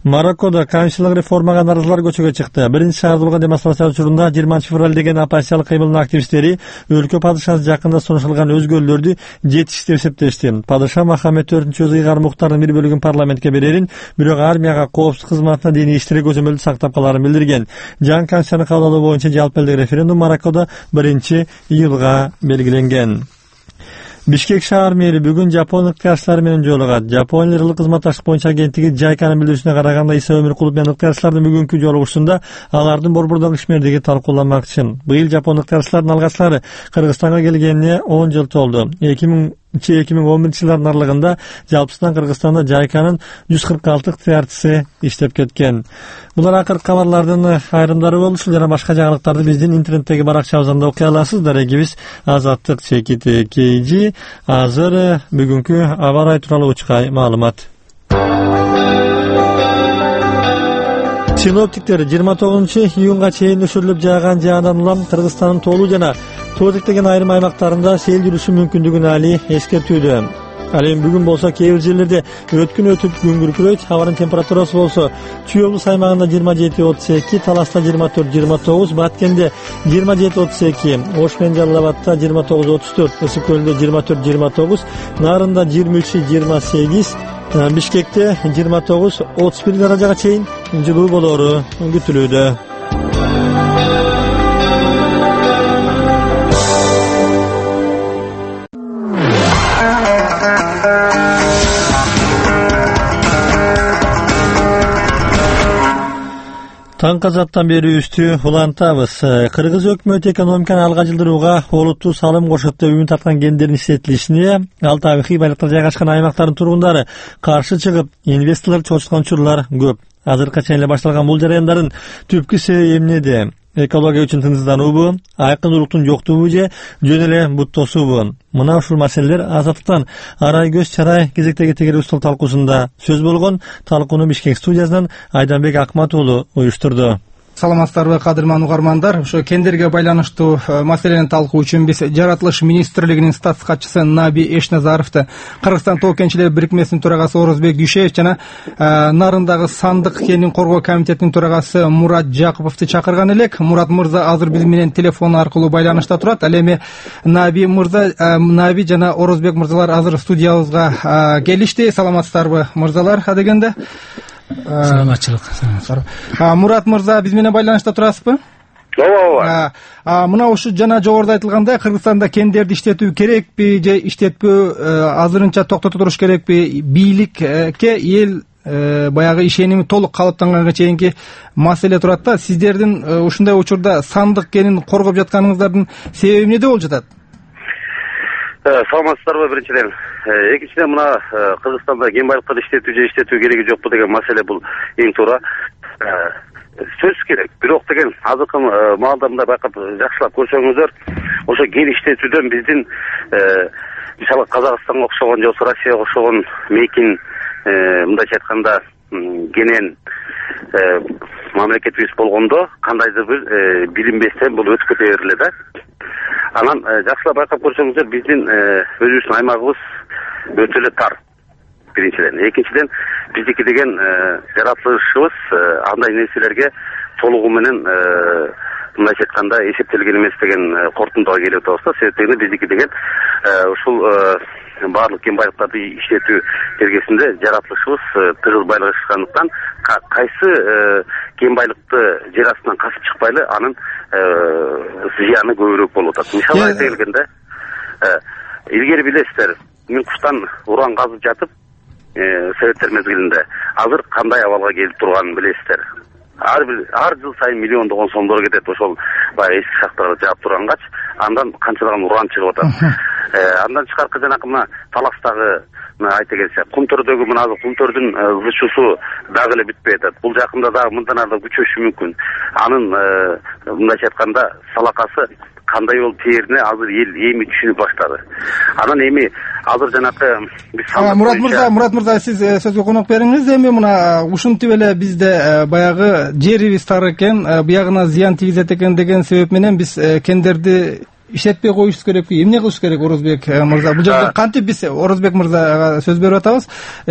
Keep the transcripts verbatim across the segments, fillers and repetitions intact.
Мароккодо конституциялык реформага наразылар көчөгө чыкты. Биринчи шаарда болгон демонстрация учурунда жыйырманчы февраль деген оппозициялык кыймылдын активисттери өлкө падышасы жакында сунушталган өзгөрүүлөрдү жетиш деп эсептешти. Падыша Мохаммед төртүнчү ыйгар муктардын бир бөлүгүн парламентке берерин, бирок армияга, коопсуздук кызматына, диний иштерге көзөмөлдү сактап каларын билдирген. Жаңы конституцияны кабыл алуу боюнча жалпы элдик референдум Мароккодо биринчи июлга белгиленген. Бишкек шаар мэри бүгүн Жапон ыктыярчылары менен жолугат. Жапония ырылык кызматташтык боюнча агенттиги Жайканын билдирүүсүнө караганда, Иса Өмүркулов менен ыктыярчылардын бүгүнкү жолугушуусунда алардын борбордогу ишмердиги талкууланмакчы. Быйыл Жапон ыктыярчыларынын алгачкылары Кыргызстанга келгенине он жыл толду. эки миң он биринчи жылдардын аралыгында жалпысынан Кыргызстанда Жайканын жүз кырк алты ыктыярчысы иштеп кеткен. Булар акыркы кабарлардын айрымдары болду. Ушул жана башка жаңылыктарды биздин интернеттеги баракчабыздан окуй аласыз. Дарегибиз Азаттык чекити кейжи. Азыр бүгүнкү аба ырайы тууралуу учкай маалымат. Синоптиктер жыйырма тогузунчу июнга чейин өшүрүлүп жааган жаандан улам Кыргызстандын тоолуу жана тоодик деген айрым аймактарында сел жүрүшү мүмкүндүгүн али эскертүүдө. Ал эми бүгүн болсо кээ бир жерлерде өткүн өтүп күн күркүрөйт. Абанын температурасы болсо Чүй облус аймагында жыйырма жети отуз эки, Таласта жыйырма төрт жыйырма тогуз, Баткенде жыйырма жети отуз эки, Ош менен Жалал Абадта жыйырма тогуз отуз төрт, Ысык көлүндө жыйырма төрт жыйырма тогуз, Нарында жыйырма үч жыйырма сегиз, Бишкекте жыйырма тогуз отуз бир даражага чейин жылуу болору күтүлүүдө. Таңкы заттан берүүбүздү улантабыз. Кыргыз өкмөтү экономиканы алга жылдырууга олуттуу салым кошуп деп үмүт арткан кендердин иштетилишине ал табигый байлыктар жайгашкан аймактардын тургундары каршы чыгып, инвесторлор чочуткан учурлар көп. Азыркыга чейин эле башталган бул жараяндардын түпкү себеби эмнеде? Экология үчүн тынчсыздануубу, айкын уруктун жоктугубу же жөн эле буттосуубу? Мына ушул маселелер Азаттыктан Арай Көз Чарай кезектеги тегерүү стол талкуусунда сөз болгон. Талкууну Бишкек студиясынан Айданбек Акмат уулу уюштурду. Саламатсыздарбы, кадырман угармандар. Ошо кендерге байланыштуу маселени талкуу үчүн биз Жаратылыш министрлигинин статс катчысы Наби Эшназаровду, Кыргызстан тоо кенчилер бирикмесинин төрагасы Орозбек Дүйшеев жана Нарындагы Сандык кенин коргоо комитетинин төрагасы Мурат Жакуповду чакырган элек. Мурат мырза азыр биз менен телефон аркылуу байланышта турат. Ал эми Наби мырза, Наби жана Орозбек мырзалар азыр студиябызга келишти. Саламатсыздарбы, мырзалар адегенде? Саламатчылык. Мурат мырза, биз менен байланышта турасызбы? Ооба. Мына ушу жана жогоруда айтылгандай, Кыргызстанда кендерди иштетүү керекпи же иштетпөө азырынча токтото туруш керекпи? Бийликке эл баягы ишеними толук калыптанганга чейинки маселе турат да. Сиздердин ушундай учурда Сандык кенин коргоп жатканыңыздардын себеби эмнеде болуп жатат? Саламатсыздарбы биринчиден. Экинчиден мына Кыргызстанда кен байлыктарды иштетүү же иштетүү кереги жокпу деген маселе бул эң туура. Сөз керек. Бирок деген азыркы маалда мындай байкап жакшылап көрсөңүздөр, ошо кен иштетүүдөн биздин мисалы Казакстанга окшогон же Россияга окшогон мейкин мындайча айтканда кенен мамлекетибиз болгондо кандайдыр бир билинбестен бул өтүп кете бериле да. Анан жакшылап байкап көрсөңүздөр, биздин өзүбүздүн аймагыбыз өтө эле тар. Биринчиден, экинчиден биздики деген жаратылышыбыз андай нерселерге толугу менен мындайча айтканда эсептелген эмес деген кортундуга келип атабыз да. Себептен биздики деген ушул баардык кен байлыктарды иштетүү тергесинде жаратылышыбыз тыгыз байлашкандыктан кайсы кен байлыкты жер астынан касып чыкпайлы анын зыяны көбүрөөк болуп атат. Мисалы айта келгенде, илгери билесиздер, Мин куштан уран казып жатып, советтер мезгилинде азыр кандай абалга келип турганын билесиздер. Ар бир ар жыл сайын миллиондогон сомдор кетет ошол баягы эски шахталарга жаап тургангач, андан канчалаган уран чыгып атат. Андан чыкаркы жанакы мына Таластагы айта келсе, Кумтөрдөгү мына Кумтөрдүн зычуусу дагы эле бүтпөй атат. Бул жакында дагы мындан ары күчөшү мүмкүн. Анын мындайча айтканда салакасы кандай болуп тээрине азыр эл эми түшүнүп баштады. Анан эми азыр жанакы биз Мурат мырза, Мурат мырза, сиз сөзгө коноп бериңиз. Эми мына ушинтип эле бизде баягы жерибиз тар экен, буягына зыян тийгизет экен деген себеп менен биз кендерди иштетпей коюшубуз керекпи, эмне кылыш керек Орозбек мырза? Бул жерде кантип биз Орозбек мырзага сөз берип атабыз.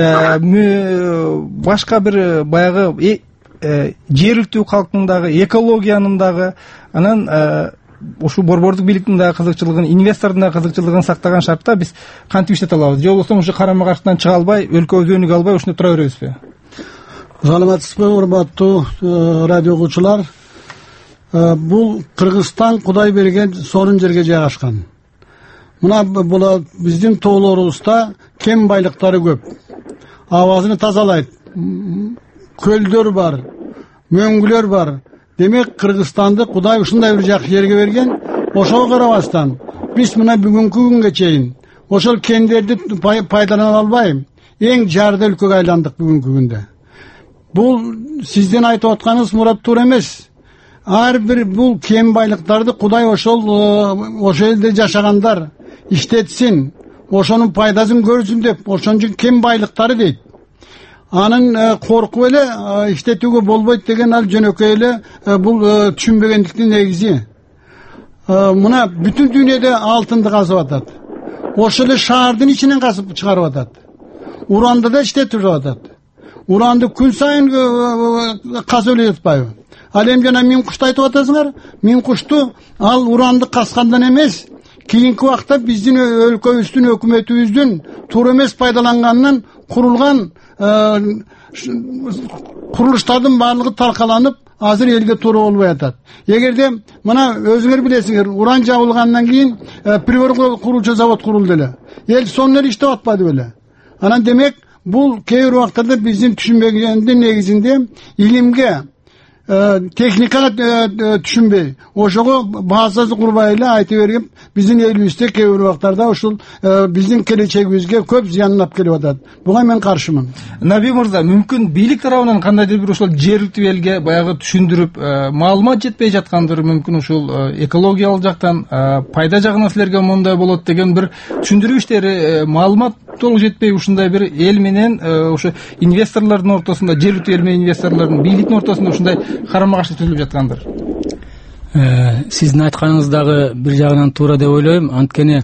Башка бир баягы жергиликтүү калктын дагы, экологиянын дагы, анан ушул борбордук бийликтин дагы кызыкчылыгын, инвестордун дагы кызыкчылыгын сактаган шартта биз кантип иштете алабыз? Же болбосо ушу карама каршыдан чыга албай, өлкөбүз өнүгө албай ушунда тура беребизби? Саламатсызбы, урматтуу радио угуучулар. Бул Кыргызстан Кудай берген сонун жерге жайгашкан. Мына бул биздин тоолорубузда кен байлыктары көп. Абазын тазалайт. Көлдөр бар, мөңгүлөр бар. Демек Кыргызстанды Кудай ушундай бир жакшы жерге берген. Ошого карабастан биз мына бүгүнкү күнгө чейин ошол кендерди пайдалана албай эң жарды өлкөгө айландык бүгүнкү күндө. Бул сиздин айтып атканыңыз мурат туура эмес. Ар бир бул кен байлыктарды Кудай ошол ошол элде жашагандар иштетсин, ошонун пайдасын көрсүн деп, ошон үчүн кен байлыктары дейт. Анын коркуп эле иштетүүгө болбойт деген ал жөнөкөй эле бул түшүнбөгөндүктүн негизи. Мына бүтүн дүйнөдө алтынды казып атат. Ошол эле шаардын ичинен казып чыгарып атат. Уранды да иштетип атат. Уранды күн сайын казып эле жатпайбы? Ал эми жана мин кушту айтып атасыңар. Мин кушту ал уранды казгандан эмес, кийинки убакта биздин өлкөбүздүн, өкмөтүбүздүн туура эмес пайдаланганынан курулган курулуштардын баардыгы таркаланып, азыр элге туура болбой атат. Эгерде мына өзүңөр билесиңер, уран жабылгандан кийин прибор курулчу завод курулду эле. Эл сонун эле иштеп атпады беле. Анан демек бул кээ бир убактарда биздин түшүнбөгөндүн негизинде илимге, техникага түшүнбөй, ошого баасасы курбай эле айтып берип, биздин элибизде кээ бир убактарда ушул биздин келечегибизге көп зыянлап келип атат. Буга мен каршымын. Наби мырза, мүмкүн бийлик тарабынан кандайдыр бир ушул жергиликтүү элге баягы түшүндүрүп, маалымат жетпей жаткандыр, мүмкүн ушул экологиялык жактан, пайда жагынан силерге мондай болот деген бир түшүндүрүү иштери, маалымат толук жетпей ушундай бир эл менен ошо инвесторлордун ортосунда, жергиликтүү эл менен инвесторлордун, бийликтин ортосунда ушундай карама каршы түзүлүп жаткандыр. Сиздин айтканыңыз дагы бир жагынан туура деп ойлойм. Анткени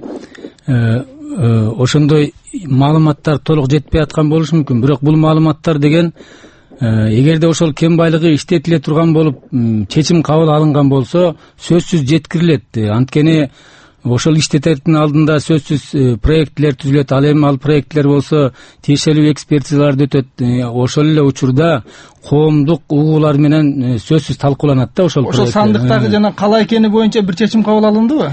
ошондой маалыматтар толук жетпей аткан болушу мүмкүн. Бирок бул маалыматтар деген эгерде ошол кен байлыгы иштетиле турган болуп, чечим кабыл алынган болсо, сөзсүз жеткирилет. Анткени ошол иштетердин алдында сөзсүз проектлер түзүлөт. Ал эми ал проектлер болсо тиешелүү экспертизаларды өтөт. Ошол эле учурда коомдук угуулар менен сөзсүз талкууланат да ошол проект. Ошол сандыктагы жана кала экени боюнча бир чечим кабыл алындыбы?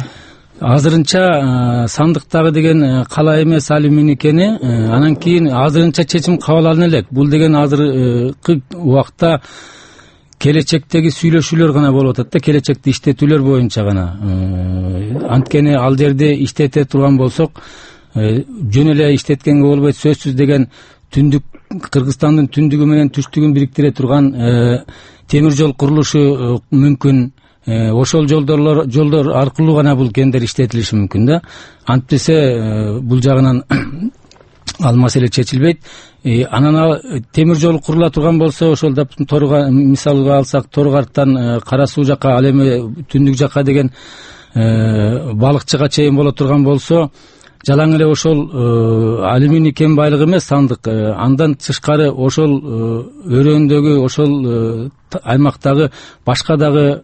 Азырынча сандыктагы деген кала эмес, ал эмнекени, анан кийин азырынча чечим кабыл алына элек. Бул деген азыркы убакта келечектеги сүйлөшүүлөр гана болуп атат да, келечекти иштетүүлөр боюнча гана. Анткени ал жерде иштете турган болсок, жөн эле иштеткенге болбойт. Сөзсүз деген түндүк Кыргызстандын түндүгү менен түштүгүн бириктире турган темир жол курулушу мүмкүн. Ошол жолдор жолдор аркылуу гана бул кендер иштетилиши мүмкүн да. Антпесе бул жагынан ал маселе чечилбейт. Анан темир жол курула турган болсо, ошол Торуга мисалга алсак, Торугарттан Кара Суу жака, ал эми түндүк жака деген балыкчыга чейин боло турган болсо, жалаң эле ошол алюминий кен байлыгы эмес сандык, андан тышкары ошол өрөөндөгү, ошол аймактагы башка дагы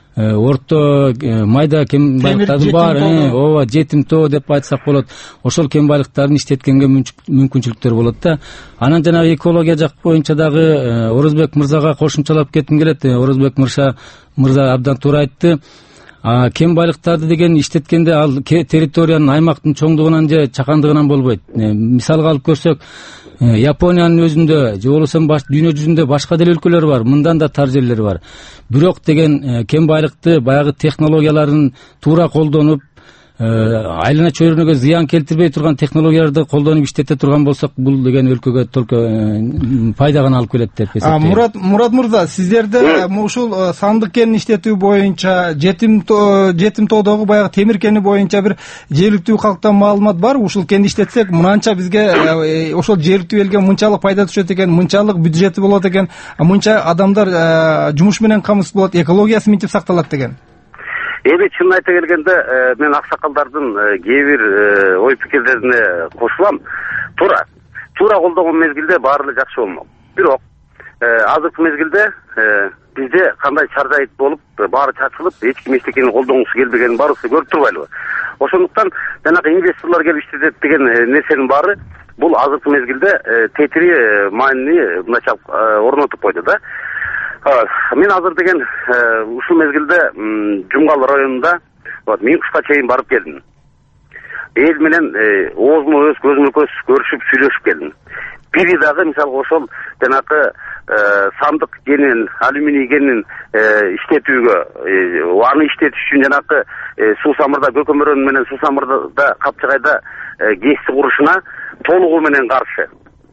орто майда кен байлыктары бар, ооба, жетим тоо деп айтсак болот. Ошол кен байлыктарын иштеткенге мүмкүнчүлүктөр болот да. Анан жана экология жак боюнча дагы Орозбек мырзага кошумчалап кетким келет. Орозбек мырза мырза абдан туура айтты. Кен байлыктарды деген иштеткенде ал территориянын, аймактын чоңдугунан же чакандыгынан болбойт. Мисалга алып көрсөк, Япониянын өзүндө же болбосо дүйнө жүзүндө башка деле өлкөлөр бар, мындан да тар жерлер бар. Бирок деген кен байлыкты баягы технологияларын туура колдонуп, айлана чөйрөнөгө зыян келтирбей турган технологияларды колдонуп иштете турган болсок, бул деген өлкөгө только пайда гана алып келет деп эсептейм. Мурат Мурат мырза, сиздерде ушул сандык кенин иштетүү боюнча, жетим жетим тоодогу баягы темир кени боюнча бир жергиликтүү калктан маалымат бар. Ушул кенди иштетсек, мынанча бизге ошол жергиликтүү элге мынчалык пайда түшөт экен, мынчалык бюджети болот экен, мынча адамдар жумуш менен камсыз болот, экологиясы мынтип сакталат деген. эми чынын айта келгенде мен аксакалдардын кээ бир ой пикирлерине кошулам. Туура туура колдогон мезгилде баары эле жакшы болмок. Бирок азыркы мезгилде бизде кандай чаржайыт болуп баары чачылып эч ким эчтекени колдонгусу келбегенин баарыбыз көрүп турбайлыбы. Ошондуктан жанагы инвесторлор келип иштетет деген нерсенин баары бул азыркы мезгилде тетири маанини мындайча орнотуп койду да. Мен азыр деген ушул мезгилде Жумгал районунда Минкушка чейин барып келдим. Эл менен оозму өз көзмө көз көрүшүп сүйлөшүп келдим. Бири дагы мисалга ошол жанакы сандык кенин, алюминий кенин иштетүүгө, аны иштетиш үчүн жанакы суу самырда көкөмөрөн менен суу самырда Капчыгайда ГЭСти курушуна толугу менен каршы.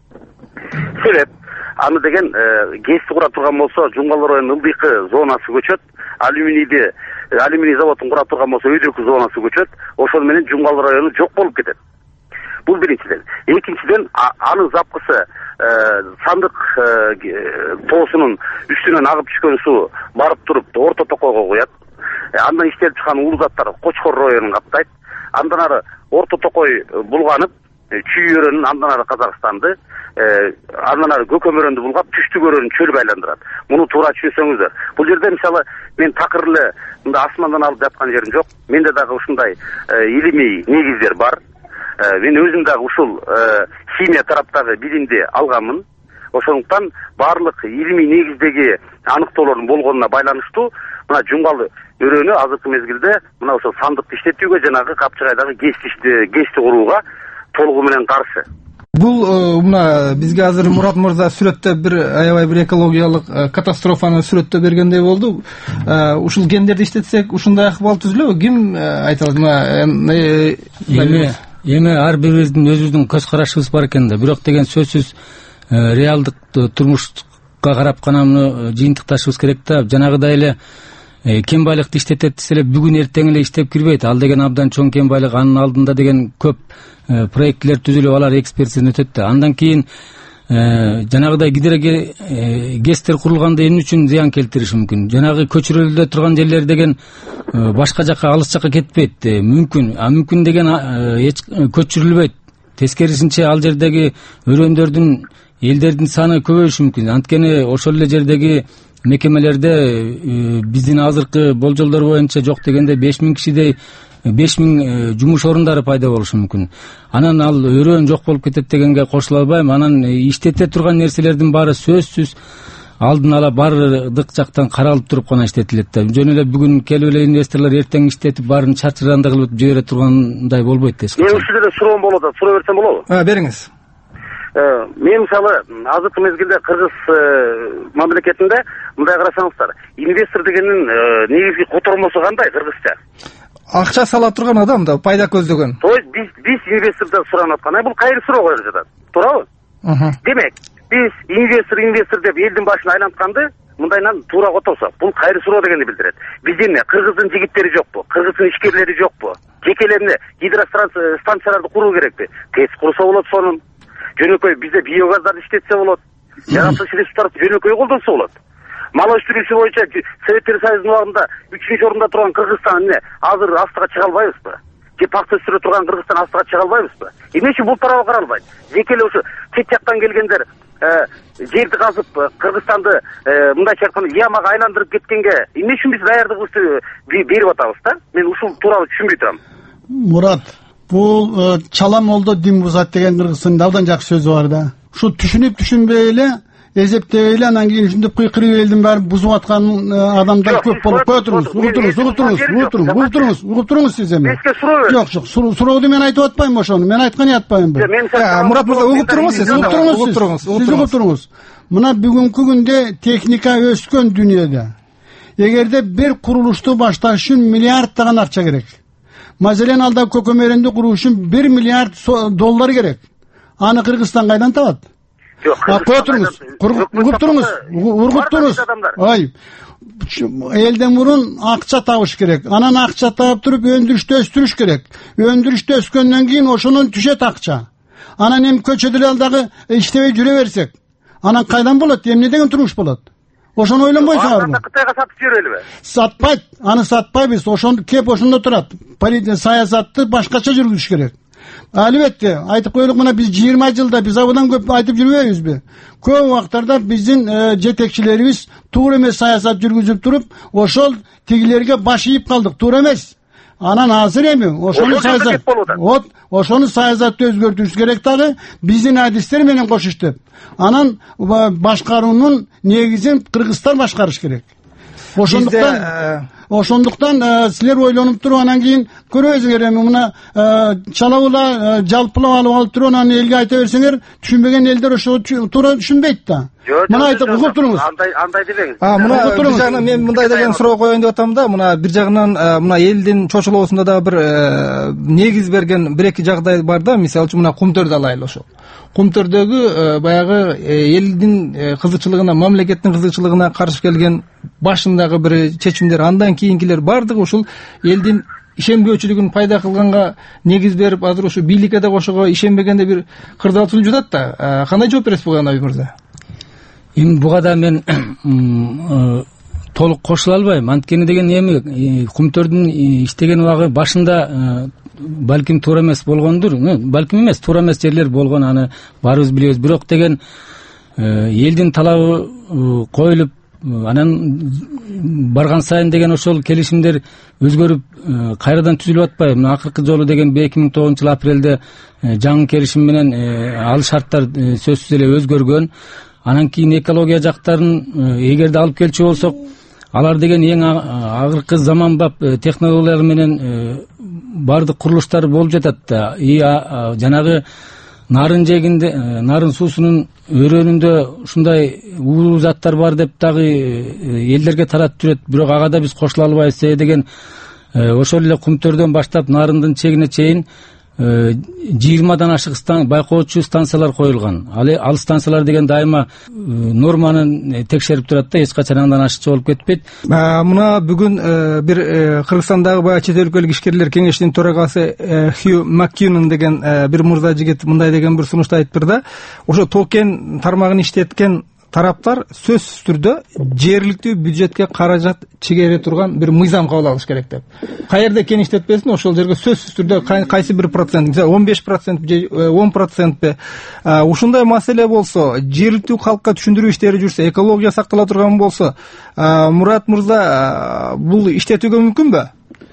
Себеп аны деген ГЭСти кура турган болсо Жумгал районунун ылдыйкы зонасы көчөт, алюминийди алюминий заводун кура турган болсо өйдөркү зонасы көчөт, ошол менен Жумгал району жок болуп кетет. Бул биринчиден. Экинчиден анын запкысы сандык тоосунун үстүнөн агып түшкөн суу барып туруп Орто Токойго куят. Андан иштелип чыккан уулуу заттар Кочкор районун каптайт. Андан ары Орто Токой булганып, Чүй өрөнүн, андан ары Казакстанды, андан ары Көкөмөрөндү булгап, Түштүк өрөнүн чөлгө айландырат. Муну туура түшүнсөңүздөр. Бул жерде мисалы мен такыр эле мында асмандан алып жаткан жерим жок. Менде дагы ушундай илимий негиздер бар. Мен өзүм дагы ушул химия тараптагы билимди алганмын. Ошондуктан баардык илимий негиздеги аныктоолордун болгонуна байланыштуу мына Жумгал өрөнү азыркы мезгилде мына ошол сандыкты иштетүүгө, жанагы Капчыгайдагы ГЭСти ГЭСти курууга толугу менен каршы. Бул мына бизге азыр Мурат мырза сүрөттө бир аябай бир экологиялык катастрофаны сүрөттө бергендей болду. Ушул гендерди иштетсек ушундай акыбал түзүлөбү? Ким айта алат? Мына эми эми ар бирибиздин өзүбүздүн көз карашыбыз бар экен да. Бирок деген сөзсүз реалдык турмушка карап гана муну жыйынтыкташыбыз керек да. Жанагыдай эле кен байлыкты иштетет десе эле бүгүн эртең эле иштеп кирбейт. Ал деген абдан чоң кен байлык, анын алдында деген көп проекттер түзүлүп, алар экспертизаден өтөт да. Андан кийин жанагыдай гидрогэстер курулганда эмне үчүн зыян келтириши мүмкүн? Жанагы көчүрөлдө турган жерлер деген башка жакка, алыс жакка кетпейт. Мүмкүн, а мүмкүн деген эч көчүрүлбөйт. Тескерисинче ал жердеги өрөөндөрдүн, элдердин саны көбөйүшү мүмкүн. Анткени ошол эле жердеги мекемелерде биздин азыркы болжолдор боюнча жок дегенде беш миң кишидей беш миң жумуш орундары пайда болушу мүмкүн. Анан ал өрөөн жок болуп кетет дегенге кошула албайм. Анан иштете турган нерселердин баары сөзсүз алдын ала бардык жактан каралып туруп гана иштетилет да. Жөн эле бүгүн келип эле инвесторлор эртең иштетип баарын чачыранды кылып жибере тургандай болбойт да. Мен ушул жерде суроом болот, суроо берсем болобу? А, бериңиз. Мен мисалы азыркы мезгилде Кыргыз мамлекетинде мындай карасаңыздар, инвестор дегенин негизги котормосу кандай Кыргызча? Акча сала турган адам да, пайда көздөгөн. То есть биз биз инвестордон суранып аткан. Бул кайры суроо коюлуп жатат. Туурабы? Демек, биз инвестор инвестор деп элдин башын айлантканды мындайынан туура которсок, бул кайры суроо дегенди билдирет. Биз эмне, Кыргыздын жигиттери жокпу? Кыргыздын ишкерлери жокпу? Жекелерине гидростанцияларды куруу керекпи? ТЭЦ курса болот сонун. Жөнөкөй бизде биогаздарды иштетсе болот. Жаратылыш ресурстарды жөнөкөй колдонсо болот. Мал өстүрүүсү боюнча Советтер Союзунун убагында үчүнчү орунда турган Кыргызстан эмне азыр астыга чыга албайбызбы? Же пакта өстүрө турган Кыргызстан астыга чыга албайбызбы? Эмне үчүн бул тарабы каралбайт? Жеке эле ушу чет жактан келгендер жерди казып Кыргызстанды мындайча айтканда ямага айландырып кеткенге эмне үчүн биз даярдыгыбызды берип атабыз да? Мен ушул тууралуу түшүнбөй турам. Мурат, бул чала молдо дин бузат деген Кыргызстандын абдан жакшы сөзү бар да. Ушу түшүнүп түшүнбөй эле эзептей эле анан кийин ушинтип кыйкырып элдин баарын бузуп аткан адамдар көп болуп кое туруңуз, угуп туруңуз, угуп туруңуз, угуп туруңуз, угуп туруңуз, угуп туруңуз сиз эми. Жок, жок, сурооду мен айтып атпайм ошону, мен айтканы атпаймынбы. Мурат мырза, угуп туруңуз сиз, угуп туруңуз, сиз угуп туруңуз. Мына бүгүнкү күндө техника өскөн дүйнөдө эгерде бир курулушту башташ үчүн миллиарддаган акча керек. Маселен алда көкөмөрөндү куруу үчүн бир миллиард доллар керек. Аны Кыргызстан кайдан табат? Кое туруңуз, угуп туруңуз, ургуп туруңуз. Ай, элден мурун акча табыш керек. Анан акча таап туруп өндүрүштү өстүрүш керек. Өндүрүштү өскөндөн кийин ошонун түшөт акча. Анан эми көчөдө дагы иштебей жүрө берсек, анан кайдан болот? Эмне деген турмуш болот? Ошону ойлонбойсуңарбы? Анда Кытайга сатып жиберелиби? Сатпайт, аны сатпайбыз. Ошону кеп ошондо турат. Политика саясатты башкача жүргүзүш керек. Албетте, айтып коелук, мына биз жыйырма жылда биз абыдан көп айтып жүрбөйбүзбү? Көп убактарда биздин жетекчилерибиз туура эмес саясат жүргүзүп туруп, ошол тигилерге баш ийип калдык. Туура эмес. Анан азыр эми ошону саясат, вот ошону саясатты өзгөртүш керек дагы, биздин адистер менен кош иштеп. Анан башкаруунун негизин Кыргызстан башкарыш керек. Ошондуктан ошондуктан силер ойлонуп туруп анан кийин көрөсүңөр эми мына чалабыла жалпылап алып алып туруп анан элге айта берсеңер, түшүнбөгөн элдер ошо туура түшүнбөйт да. Мына айтып угуп туруңуз. Андай андай дебеңиз. А, мына бир жагынан мен мындай деген суроо коеюн деп атам да, мына бир жагынан мына элдин чочулоосунда да бир негиз берген бир эки жагдай бар да. Мисалы үчүн мына Кумтөрдү алайлы ошо. Кумтөрдөгү баягы элдин кызыкчылыгына, мамлекеттин кызыкчылыгына каршы келген башындагы бир чечимдер, андан кийинкилер бардыгы ушул элдин ишенбөөчүлүгүн пайда кылганга негиз берип, азыр ушу бийликке да кошого ишенбегенде бир кырдаалчылык жатат да. Кандай жооп бересиз буга, Наби мырза? Эми буга да мен толук кошула албайм. Анткени деген эми Кумтөрдүн иштеген убагы башында балким туура эмес болгондур. Балким эмес, туура эмес жерлер болгон, аны баарыбыз билебиз. Бирок деген элдин талабы коюлуп, анан барган сайын деген ошол келишимдер өзгөрүп кайрадан түзүлүп атпайбы? Мына акыркы жолу деген эки миң тогузунчу жылы апрелде жаңы келишим менен ал шарттар сөзсүз эле өзгөргөн. Анан кийин экология жактарын эгерде алып келчү болсок, алар деген эң акыркы заманбап технологиялар менен бардык курулуштар болуп жатат да. И жанагы нарын жегинде, нарын суусунун өрөөнүндө ушундай уулуу заттар бар деп дагы элдерге таратып жүрөт. Бирок ага да биз кошула албайбыз деген ошол эле Кумтөрдөн баштап нарындын чегине чейин жыйырмадан ашык байкоочу станциялар коюлган. Ал станциялар деген дайыма норманы текшерип турат да, эч качан андан ашыкча болуп кетпейт. Мына бүгүн бир Кыргызстандагы баягы чет өлкөлүк ишкерлер кеңешинин төрагасы Хью Маккинон деген бир мырза жигит мындай деген бир сунушту айтыптыр да. Ошо токен тармагын иштеткен тараптар сөзсүз түрдө жергиликтүү бюджетке каражат чегере турган бир мыйзам кабыл алыш керек деп. Каерде экен иштетпесин, ошол жерге сөзсүз түрдө кайсы бир процент, мисалы он беш процент же он процентпи ушундай маселе болсо, жергиликтүү калкка түшүндүрүү иштери жүрсө, экология сактала турган болсо, Мурат мырза, бул иштетүүгө мүмкүнбү?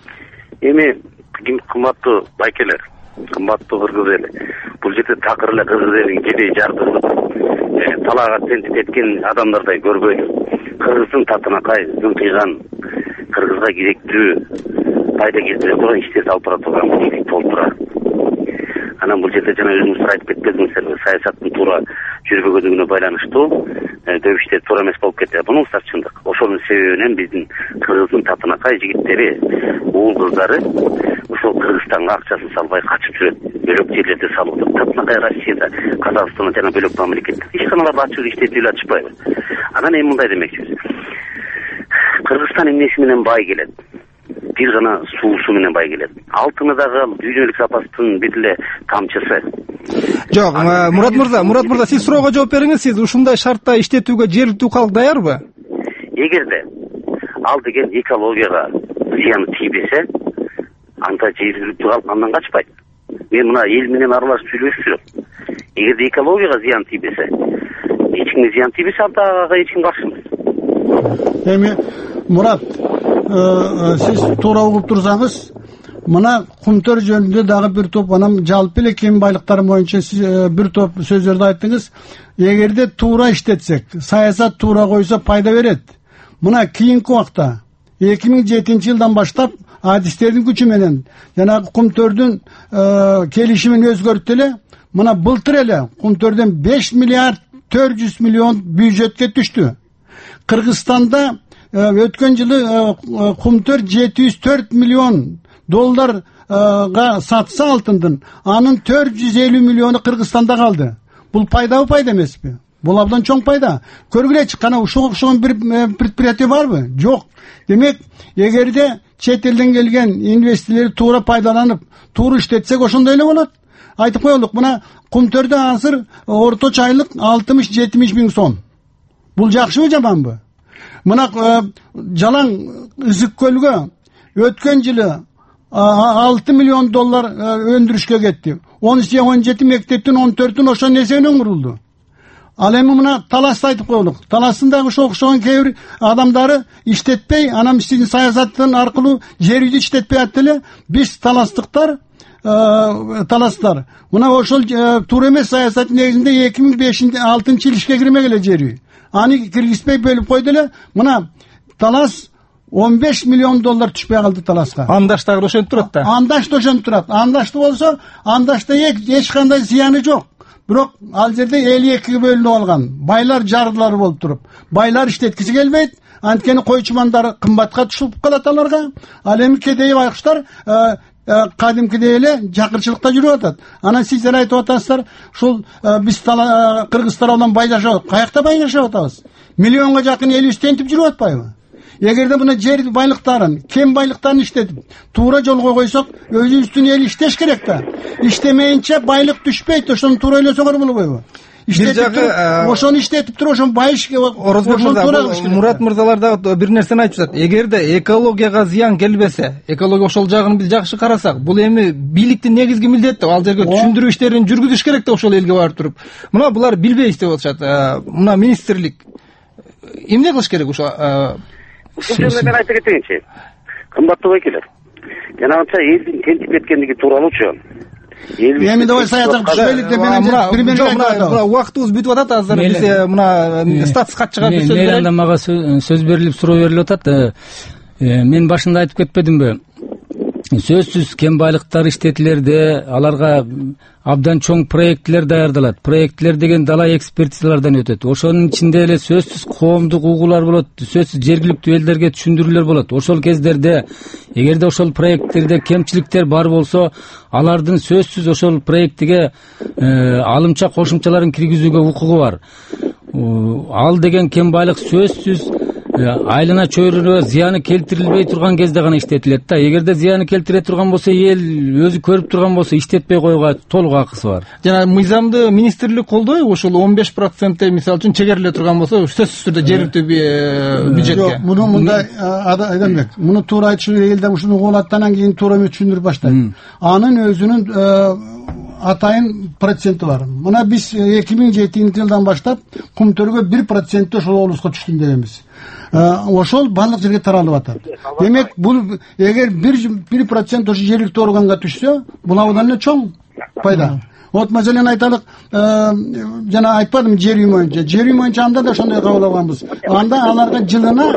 Эми кымбаттуу байкелер, кымбаттуу кыргыз эли, бул жерде такыр эле кыргыз элин жебей жардырып талаага тентип эткен адамдардай көрбөйлү. Кыргыздын татынакай, ыңкыйган, кыргызга керектүү пайда келтире турган иштерди алып бара турган бийлик болуп турат. Анан бул жерде жана өзүңүз айтып кеткендиңиздер, саясаттын туура жүрбөгөнүгүнө байланыштуу көп иштер туура эмес болуп кетти. Бунун чындык. Ошонун себебинен биздин кыргыздын татынакай жигиттери, уул кыздары ошол Кыргызстанга акчасын салбай качып жүрөт. Бөлөк жерлерде салып, татынакай Россияда, Казакстанда жана бөлөк мамлекетте ишканаларда ачык иштетип атышпайбы? Анан эми мындай демекчибиз. Кыргызстан эмнеси менен бай келет? Бир гана суусу менен бай келет. Алтыны дагы дүйнөлүк запастын бир эле тамчысы. Жок, Мурат мырза, Мурат мырза, сиз суроого жооп бериңиз. Сиз ушундай шартта иштетүүгө жергиликтүү калк даярбы? Эгерде ал деген экологияга зыяны тийбесе, анда жергиликтүү калк андан качпайт. Мен мына эл менен аралашып сүйлөшүп жүрөм. Эгерде экологияга зыян тийбесе, эч кимге зыян тийбесе, ага эч ким каршы эмес. Эми Мурат, сиз туура угуп турсаңыз, мына Кумтөр жөнүндө дагы бир топ, анан жалпы эле кен байлыктары боюнча сиз бир топ сөздөрдү айттыңыз. Эгерде туура иштетсек, саясат туура койсо пайда берет. Мына кийинки убакта эки миң жетинчи жылдан баштап адистердин күчү менен жана Кумтөрдүн келишимин өзгөртүп эле, мына былтыр эле Кумтөрдөн беш миллиард төрт жүз миллион бюджетке түштү. Кыргызстанда өткөн жылы Кумтөр жети жүз төрт миллион долларга сатса алтындын, анын төрт жүз элүү миллиону Кыргызстанда калды. Бул пайдабы, пайда эмеспи? Бул абдан чоң пайда. Көргүлөчү, кана ушуга окшогон бир предприятие барбы? Жок. Демек, эгерде чет элден келген инвесторлор туура пайдаланып, туура иштетсек, ошондой эле болот. Айтып коелук, мына Кумтөрдө азыр орточо айлык алтымыш жетимиш миң сом. Бул жакшыбы, жаманбы? Mına Жалаң Ызык көлгө өткөн жылы алты миллион доллар өндүрүшкө кетти. он үч он жети мектептин он төртүн ошон эсебинен курулду. Ал эми мына Таласты айтып коелук. Таластындагы ошо окшогон кээ бир адамдары иштетпей, анан сиздин саясаттын аркылуу жер үйдү иштетпей атты эле. Биз таластыктар, таластар. Мына ошол туура эмес саясаттын негизинде эки миң беш алтынчы жыл ишке кирмек эле жер үй. Аны киргизбей бөлүп койду эле. Мына Талас он беш миллион доллар түшпөй калды Таласка. Андаштагы ошентип турат да. Андашты ошентип турат. Андашты болсо, андашта эч кандай зыяны жок. Бирок ал жерде элүү экиге бөлүнүп алган. Байлар жардылар болуп туруп, байлар иштеткиси келбейт. Анткени койчумандар кымбатка түшүп калат аларга. Ал эми кедей байкуштар кадимкидей эле жакырчылыкта жүрүп атат. Анан сиздер айтып атасыздар, ушул биз кыргыздар менен бай жашап, каякта бай жашап атабыз? Миллионго жакын эл үстентип жүрүп атпайбы? Эгерде мына жер байлыктарын, кен байлыктарын иштетип, туура жолго койсок, өзүбүздүн эл иштеш керек да. Иштемейинче байлык түшпөйт, ошону туура ойлосоңор болбойбу? Иштетип, ошону иштетип туруп, ошону байыш Орозбек мырза, Мурат мырзалар да бир нерсени айтып жатат. Эгерде экологияга зыян келбесе, экология ошол жагын биз жакшы карасак, бул эми бийликтин негизги милдети, ал жерге түшүндүрүү иштерин жүргүзүш керек да ошол элге барып туруп. Мына булар билбейбиз деп атышат. Мына министрлик эмне кылыш керек ошо? Ушуну мен айта кетейинчи. Кымбаттуу векилер. Жанагынча элдин тентип кеткендиги тууралуучу. Эми давай саятка түшпөйлүк деп мен пример мына убактыбыз бүтүп атат азыр. Биз мына статус катчыга бир сөз берели. Мейли мага сөз берилип суроо берилип атат. Мен башында айтып кетпедимби? Сөзсүз кен байлыктар иштетилерде аларга абдан чоң проекттер даярдалат. Проекттер деген дала экспертизалардан өтөт. Ошонун ичинде эле сөзсүз коомдук угуулар болот, сөзсүз жергиликтүү элдерге түшүндүрүүлөр болот. Ошол кездерде эгерде ошол проекттерде кемчиликтер бар болсо, алардын сөзсүз ошол проектиге алымча кошумчаларын киргизүүгө укугу бар. Ал деген кен байлык сөзсүз айлана чөйрөгө зыяны келтирилбей турган кезде гана иштетилет да. Эгерде зыяны келтире турган болсо, эл өзү көрүп турган болсо, иштетпей коюуга толук акысы бар. Жана мыйзамды министрлик колдойбу, ошол он беш процентте мисалы үчүн чегериле турган болсо, сөзсүз түрдө жергиликтүү бюджетке. Жок, муну мындай Адамбек, муну туура айтышы элден ушуну угулат, анан кийин туура эмес түшүндүрүп баштайт. Анын өзүнүн атайын проценти бар. Мына биз эки миң жетинчи жылдан баштап Кумтөргө бир процент ошол облуска түштүн дегенбиз. Ошол барлык жерге таралып атат. Демек, бул эгер бир процент ошо жергиликтүү органга түшсө, бул абдан эле чоң пайда. Вот маселен айталык, жана айтпадым жер үй боюнча. Жер үй боюнча анда да ошондой кабыл алганбыз. Анда аларга жылына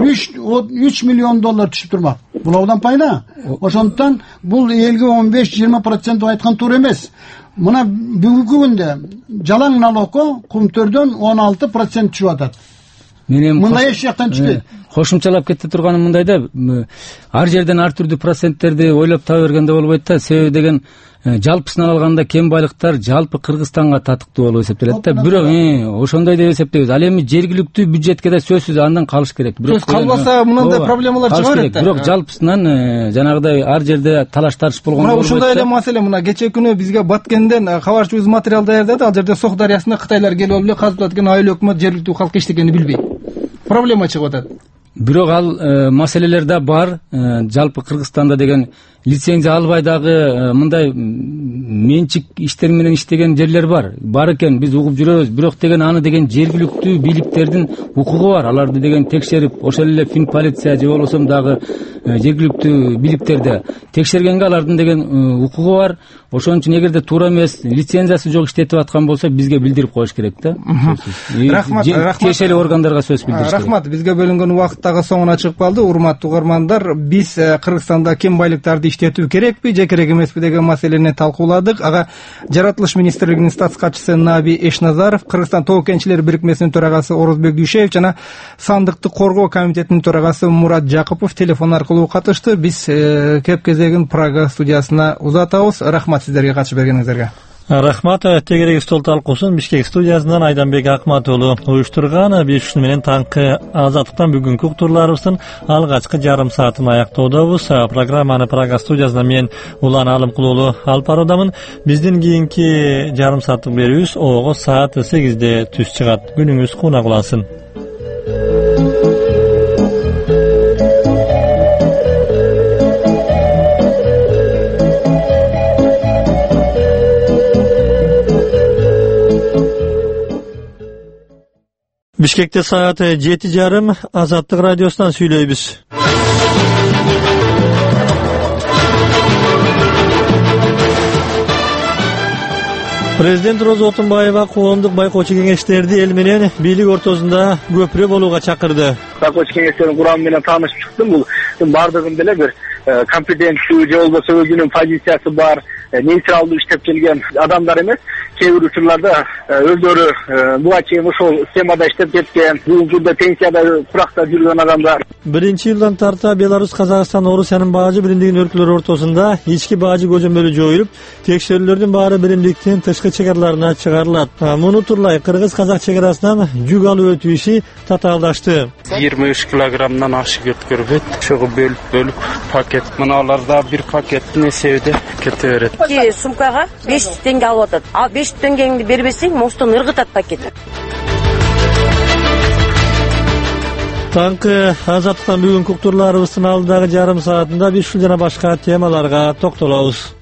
үч миллион доллар түшүп турмак. Бул абдан пайда. Ошондуктан бул элге он беш жыйырма процент айткан туура эмес. Мына бүгүнкү күндө жалаң налогко Кумтөрдөн он алты процент түшүп атат. Мындай эч жактан түшпөйт. Кошумчалап кете турганым мындай да, ар жерден ар түрдүү проценттерди ойлоп таба бергенде болбойт да. Себеби деген жалпысынан алганда кен байлыктар жалпы Кыргызстанга татыктуу болуп эсептелет да. Бирок ошондой деп эсептейбиз. Ал эми жергиликтүү бюджетке да сөзсүз андан калыш керек. Бирок калбаса мындай проблемалар чыга берет да. Бирок жалпысынан жанагыдай ар жерде талаш тарыш болгон болбойт. Мына ушундай эле маселе, мына кече күнү бизге Баткенден кабарчыбыз материал даярдады. Ал жерде Сок дарыясында Кытайлар келип алып эле казып атат экен, айыл өкмөт жергиликтүү калк иштегенин билбейт. Проблема чыгып атат. Бирок ал маселелер да бар. Жалпы Кыргызстанда деген лицензия албай дагы мындай менчик иштер менен иштеген жерлер бар. Бар экен, биз угуп жүрөбүз. Бирок деген аны деген жергиликтүү бийликтердин укугу бар. Аларды деген текшерип, ошол эле фин полиция же болбосо дагы жергиликтүү бийликтерде текшергенге алардын деген укугу бар. Ошон үчүн эгерде туура эмес, лицензиясы жок иштетип аткан болсо, бизге билдирип коюш керек да. Рахмат, рахмат. Тиешелүү органдарга сөз билдириш керек. Рахмат, бизге бөлүнгөн убакыт дагы соңуна чыгып калды. Урматтуу угармандар, биз Кыргызстанда кен байлыктарды иштетүү керекпи же керек эмеспи деген маселени талкууладык. Ага жаратылыш министрлигинин статс катчысы Наби Эшназаров, Кыргызстан тоо кенчилери бирикмесинин төрагасы Орозбек Дүйшеев жана Сандыкты коргоо комитетинин төрагасы Мурат Жакупов телефон аркылуу катышты. Биз кеп кезегин Прага студиясына узатабыз. Рахмат сиздерге катышып бергениңиздерге. Рахмат. Тегерек стол талкуусун Бишкек студиясынан Айданбек Акматуулу уюштурган. Биз ушуну менен таңкы азаттыктан бүгүнкү уктурларыбыздын алгачкы жарым саатын аяктоодобуз. Программаны Прага студиясынан мен Улан Алымкулуулу алып баруудамын. Биздин кийинки жарым сааттык берүүбүз ого саат сегизде түз чыгат. Күнүңүз кууна кулансын. Бишкекте саат жети жарым Азаттык радиосунан сүйлөйбүз. Президент Роза Отунбаева коомдук байкоочу кеңештерди эл менен бийлик ортосунда көпүрө болууга чакырды. Байкоочу кеңештердин курамы менен таанышып чыктым. Бул бардыгында эле бир компетенттүү же болбосо өзүнүн позициясы бар, нейтралдуу иштеп келген адамдар эмес. Кээ бир учурларда өздөрү буга чейин ошол системада иштеп кеткен, бүгүнкү күндө пенсияда куракта жүргөн адамдар. Биринчи жылдан тарта Беларусь, Казакстан, Орусиянын бажы биримдигинин өлкөлөр ортосунда ички бажы көзөмөлү жоюлуп, текшерүүлөрдүн баары биримдиктин тышкы чекараларына чыгарылат. Муну турлай кыргыз-казак чекарасынан жүк алуу өтүү иши татаалдашты. yirmi üç kilogramдан ашык өткөрбөйт. Ошого бөлүп бөлүп пакет. Мыналарда бир пакеттин эсебиде кете берет. Ки сумкага беш жүз теңге алып атат. А беш жүз теңгеңди бербесең, мостон ыргытат пакет. Таңкы Азаттыктан бүгүнкү уктурларыбыздын алдыдагы жарым саатында биз ушул жана башка темаларга токтолобуз.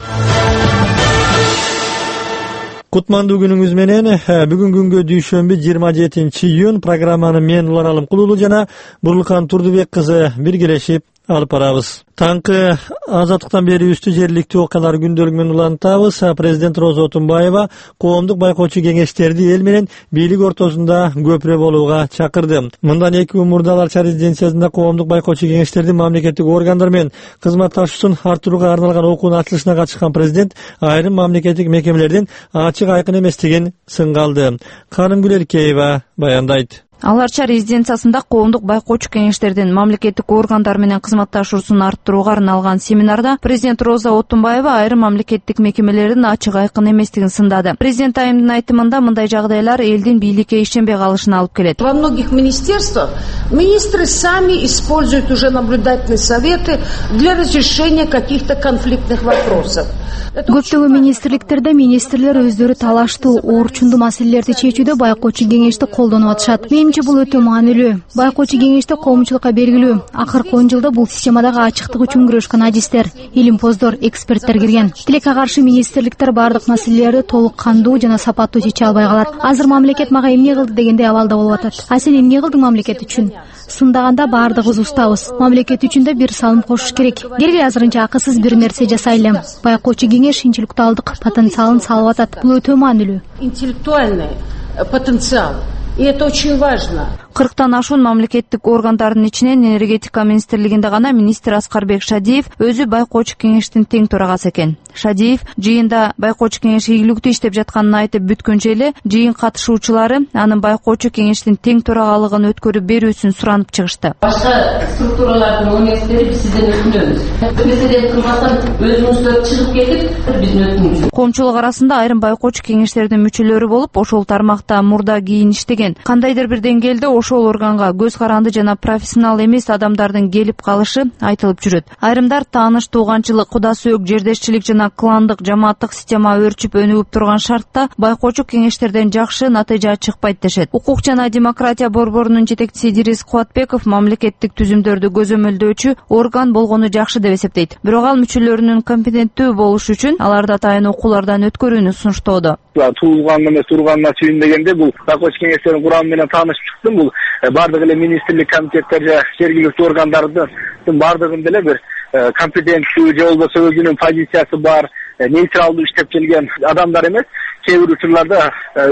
Кутмандуу күнүңүз менен. Бүгүн күнгө дүйшөмбү жыйырма жетинчи июнь программаны мен Улан Алым Кулулу жана Бурлукан Турдубек кызы биргелешип алып барабыз. Таңкы Азаттыктан бери үстү жергиликтүү окуялар күндөлүгү менен улантабыз. Президент Роза Отунбаева коомдук байкоочу кеңештерди эл менен бийлик ортосунда көпүрө болууга чакырды. Мындан эки күн мурда Арча резиденциясында коомдук байкоочу кеңештердин мамлекеттик органдар менен кызматташуусун арттырууга арналган окуунун ачылышына катышкан президент айрым мамлекеттик мекемелердин ачык айкын эместигин сынга алды. Канымгүл Эркеева баяндайт. Ал Арча резиденциясында коомдук байкоочу кеңештердин мамлекеттик органдар менен кызматташуусун арттырууга арналган семинарда президент Роза Отунбаева айрым мамлекеттик мекемелердин ачык айкын эместигин сындады. Президент айымдын айтымында мындай жагдайлар элдин бийликке ишенбей калышына алып келет. Во многих министерствах министры сами используют уже наблюдательные советы для разрешения каких-то конфликтных вопросов. Көптөгөн министрликтерде министрлер өздөрү талаштуу, орчундуу маселелерди чечүүдө байкоочу кеңешти колдонуп атышат. Менимче бул өтө маанилүү. Байкоочу кеңешти коомчулукка белгилүү. Акыркы он жылда бул системадагы ачыктык үчүн күрөшкөн адистер, илимпоздор, эксперттер кирген. Тилекке каршы министрликтер бардык маселелерди толук кандуу жана сапаттуу чече албай калат. Азыр мамлекет мага эмне кылды дегендей абалда болуп атат. А сен эмне кылдың мамлекет үчүн? Сындаганда баардыгыбыз устабыз. Мамлекет үчүн да бир салым кошуш керек. Келгиле азырынча акысыз бир нерсе жасайлы. Байкоочу кеңеш интеллектуалдык потенциалын салып атат. Бул өтө маанилүү. Интеллектуальный потенциал. И это очень важно. кырктан ашуун мамлекеттик органдардын ичинен энергетика министрлигинде гана министр Аскарбек Шадиев өзү байкоочу кеңештин тең төрагасы экен. Шадиев жыйында байкоочу кеңеш ийгиликтүү иштеп жатканын айтып бүткөнчө эле жыйын катышуучулары анын байкоочу кеңештин тең төрагалыгын өткөрүп берүүсүн суранып чыгышты. Башка структуралардын университети биз сизден өтүнөбүз. Президент кылмастан өзүңүздөр чыгып кетип биздин өтүнүбүз. Коомчулук арасында айрым байкоочу кеңештердин мүчөлөрү болуп, ошол тармакта мурда кийин иштеген. Кандайдыр бир деңгээлде ошол органга көз каранды жана профессионал эмес адамдардын келип калышы айтылып жүрөт. Айрымдар тааныш, тууганчылык, куда сөөк, жердешчилик жана кландык, жамааттык система өрчүп өнүгүп турган шартта байкоочу кеңештерден жакшы натыйжа чыкпайт дешет. Укук жана демократия борборунун жетекчиси Идирис Кубатбеков мамлекеттик түзүмдөрдү көзөмөлдөөчү орган болгону жакшы деп эсептейт. Бирок ал мүчөлөрүнүн компетенттүү болушу үчүн аларда тайын окуулардан өткөрүүнү сунуштоодо. Туулган эмес турганына сүйүндөгөндө бул байкоочу кеңештердин курамы менен таанышып чыктым. Бул бардык эле министрлик комитеттер же жергиликтүү органдардын бардыгында эле бир компетенттүү же болбосо өзүнүн позициясы бар, нейтралдуу иштеп келген адамдар эмес. Кээ бир учурларда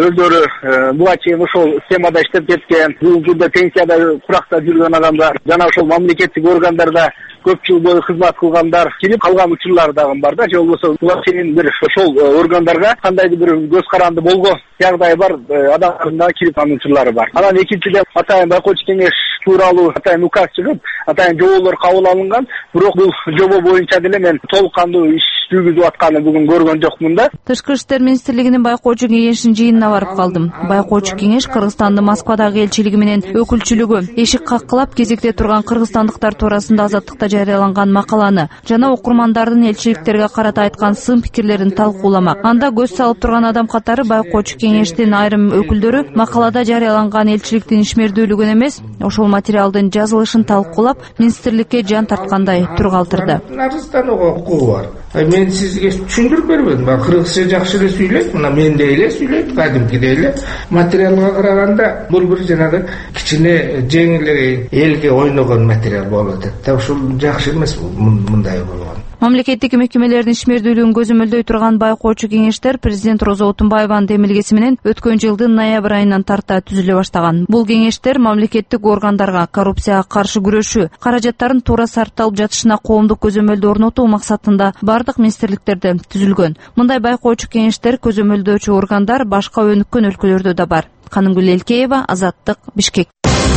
өздөрү буга чейин ошол системада иштеп кеткен, бүгүнкү күндө пенсияда куракта жүргөн адамдар жана ошол мамлекеттик органдарда көп жыл бою кызмат кылгандар кирип калган учурлар дагы бар да, же болбосо буга чейин бир ошол органдарга кандайдыр бир көз каранды болгон жагдай бар адамдардын дагы кирип калган учурлары бар. Анан экинчиден атайын байкоочу кеңеш тууралуу атайын указ чыгып, атайын жоболор кабыл алынган, бирок бул жобо боюнча деле мен толук кандуу иш жүргүзүп атканын бүгүн көргөн жокмун да. Тышкы иштер министрлигинин байкоочу кеңешинин жыйынына барып калдым. Байкоочу кеңеш Кыргызстандын Москвадагы элчилиги менен өкүлчүлүгү эшик каккылап кезекте турган кыргызстандыктар туурасында Азаттыкта жарыяланган макаланы жана окурмандардын элчиликтерге карата айткан сын пикирлерин талкууламак. Анда көз салып турган адам катары байкоочу кеңештин айрым өкүлдөрү макалада жарыяланган элчиликтин ишмердүүлүгүн эмес, ошол материалдын жазылышын талкуулап, министрликке жан тарткандай түр калтырды. Арызданууга укугу бар. Мен сизге түшүндүрүп бербедим. Кыргызча жакшы эле сүйлөйт, мына мендей эле сүйлөйт, кадимкидей эле. Материалга караганда бул бир жанагы кичине жеңил элге ойногон материал болуп атат. Так ушул жакшы эмес мындай болгон. Мамлекеттик мекемелердин ишмердүүлүгүн көзөмөлдөй турган байкоочу кеңештер президент Роза Отунбаеванын демилгеси менен өткөн жылдын ноябрь айынан тарта түзүлө баштаган. Бул кеңештер мамлекеттик органдарга коррупцияга каршы күрөшүү, каражаттарын туура сарпталып жатышына коомдук көзөмөлдү орнотуу максатында бардык министрликтерде түзүлгөн. Мындай байкоочу кеңештер көзөмөлдөөчү органдар башка өнүккөн өлкөлөрдө да бар. Канымгүл Элкеева, Азаттык, Бишкек.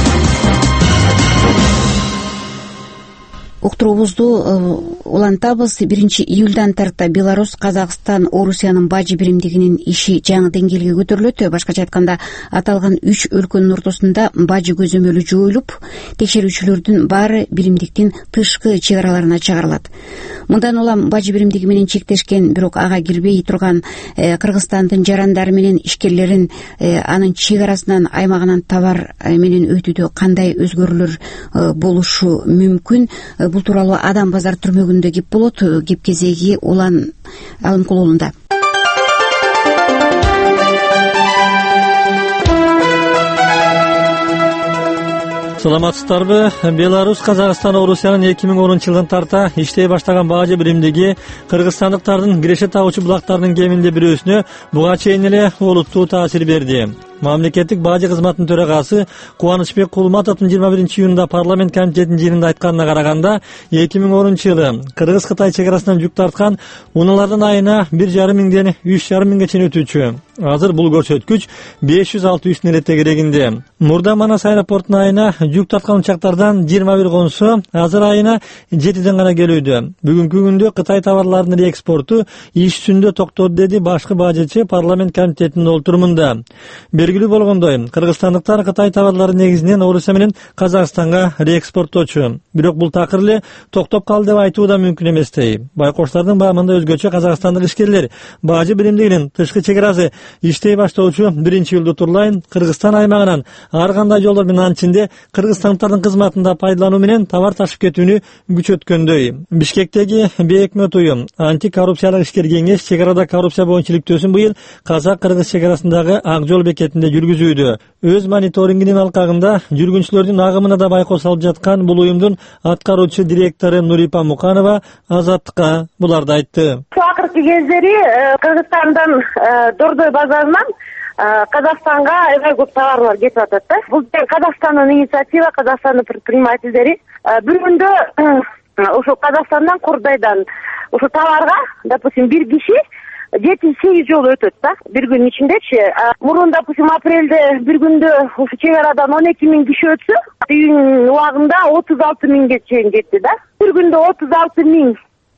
Уктуруубузду улантабыз. биринчи июлдан тарта Беларусь, Казакстан, Орусиянын бажы биримдигинин иши жаңы деңгээлге көтөрүлөт. Башкача айтканда, аталган үч өлкөнүн ортосунда бажы көзөмөлү жоюлуп, текшерүүчүлөрдүн баары биримдиктин тышкы чек араларына чыгарылат. Мындан улам бажы биримдиги менен чектешкен, бирок ага кирбей турган Кыргызстандын жарандары менен ишкерлерин анын чек арасынан аймагынан товар менен өтүүдө кандай өзгөрүүлөр болушу мүмкүн? Бул тууралуу Адам базар түрмөгүндө кеп болот. Кеп кезеги Улан Алымкулуулунда. Саламатсыздарбы? Беларусь, Казакстан, Орусиянын эки миң онунчу жылдан тарта иштей баштаган бажы биримдиги кыргызстандыктардын киреше табуучу булактарынын кеминде бирөөсүнө буга чейин эле олуттуу таасир берди. Мамлекеттик бажы кызматынын төрагасы Кубанычбек Кулматовдун жыйырма биринчи июнда парламент комитетинин жыйынында айтканына караганда, эки миң онунчу жылы Кыргыз-Кытай чек арасынан жүк тарткан унаалардын айына бир жарым миңден үч жарым миңге чейин өтүүчү. Азыр бул көрсөткүч беш жүз алтымыш үч нерет тегерегинде. Мурда Манас аэропортуна айына жүк тарткан учактардан жыйырма бир консу азыр айына жетиден гана келүүдө. Бүгүнкү күндө Кытай товарларынын экспорту иш үстүндө токтоду, деди башкы бажычы парламент комитетинин олтурумунда. Белгилүү болгондой, кыргызстандыктар Кытай товарлары негизинен Орусия менен Казакстанга реэкспорттоочу. Бирок бул такыр эле токтоп калды деп айтуу да мүмкүн эместей. Байкоштардын баамында өзгөчө казакстандык ишкерлер бажы биримдигинин тышкы чек арасы иштей баштоочу биринчи июлда Турлайн Кыргызстан аймагынан ар кандай жолдор менен, анын ичинде кыргызстандыктардын кызматында пайдалануу менен товар ташып кетүүнү күчөткөндөй. Бишкектеги Бейекмет уюм антикоррупциялык ишкер кеңеш чек арада коррупция боюнча иликтөөсүн быйыл Казак-Кыргыз чек арасындагы Ак жол бекетинде жүргүзүүдө. Өз мониторингинин алкагында жүргүнчүлөрдүн агымына да байкоо салып жаткан бул уюмдун аткаруучу директору Нурипа Муканова Азаттыкка буларды айтты. Акыркы кездери Кыргызстандан Дордой базарынан Казакстанга аябай көп товарлар кетип атат да. Бул Казакстандын инициатива, Казакстандын предпринимательдери бир күндө ошо Казакстандан, Курдайдан ошо товарга, допустим, бир киши жети сегиз жолу өтөт да, бир күнүн ичиндечи. Мурун, допустим, апрелде бир күндө ошо чек арадан он эки миң киши өтсө, июнь убагында отуз алты миңге чейин жетти да. Бир күндө отуз алты миң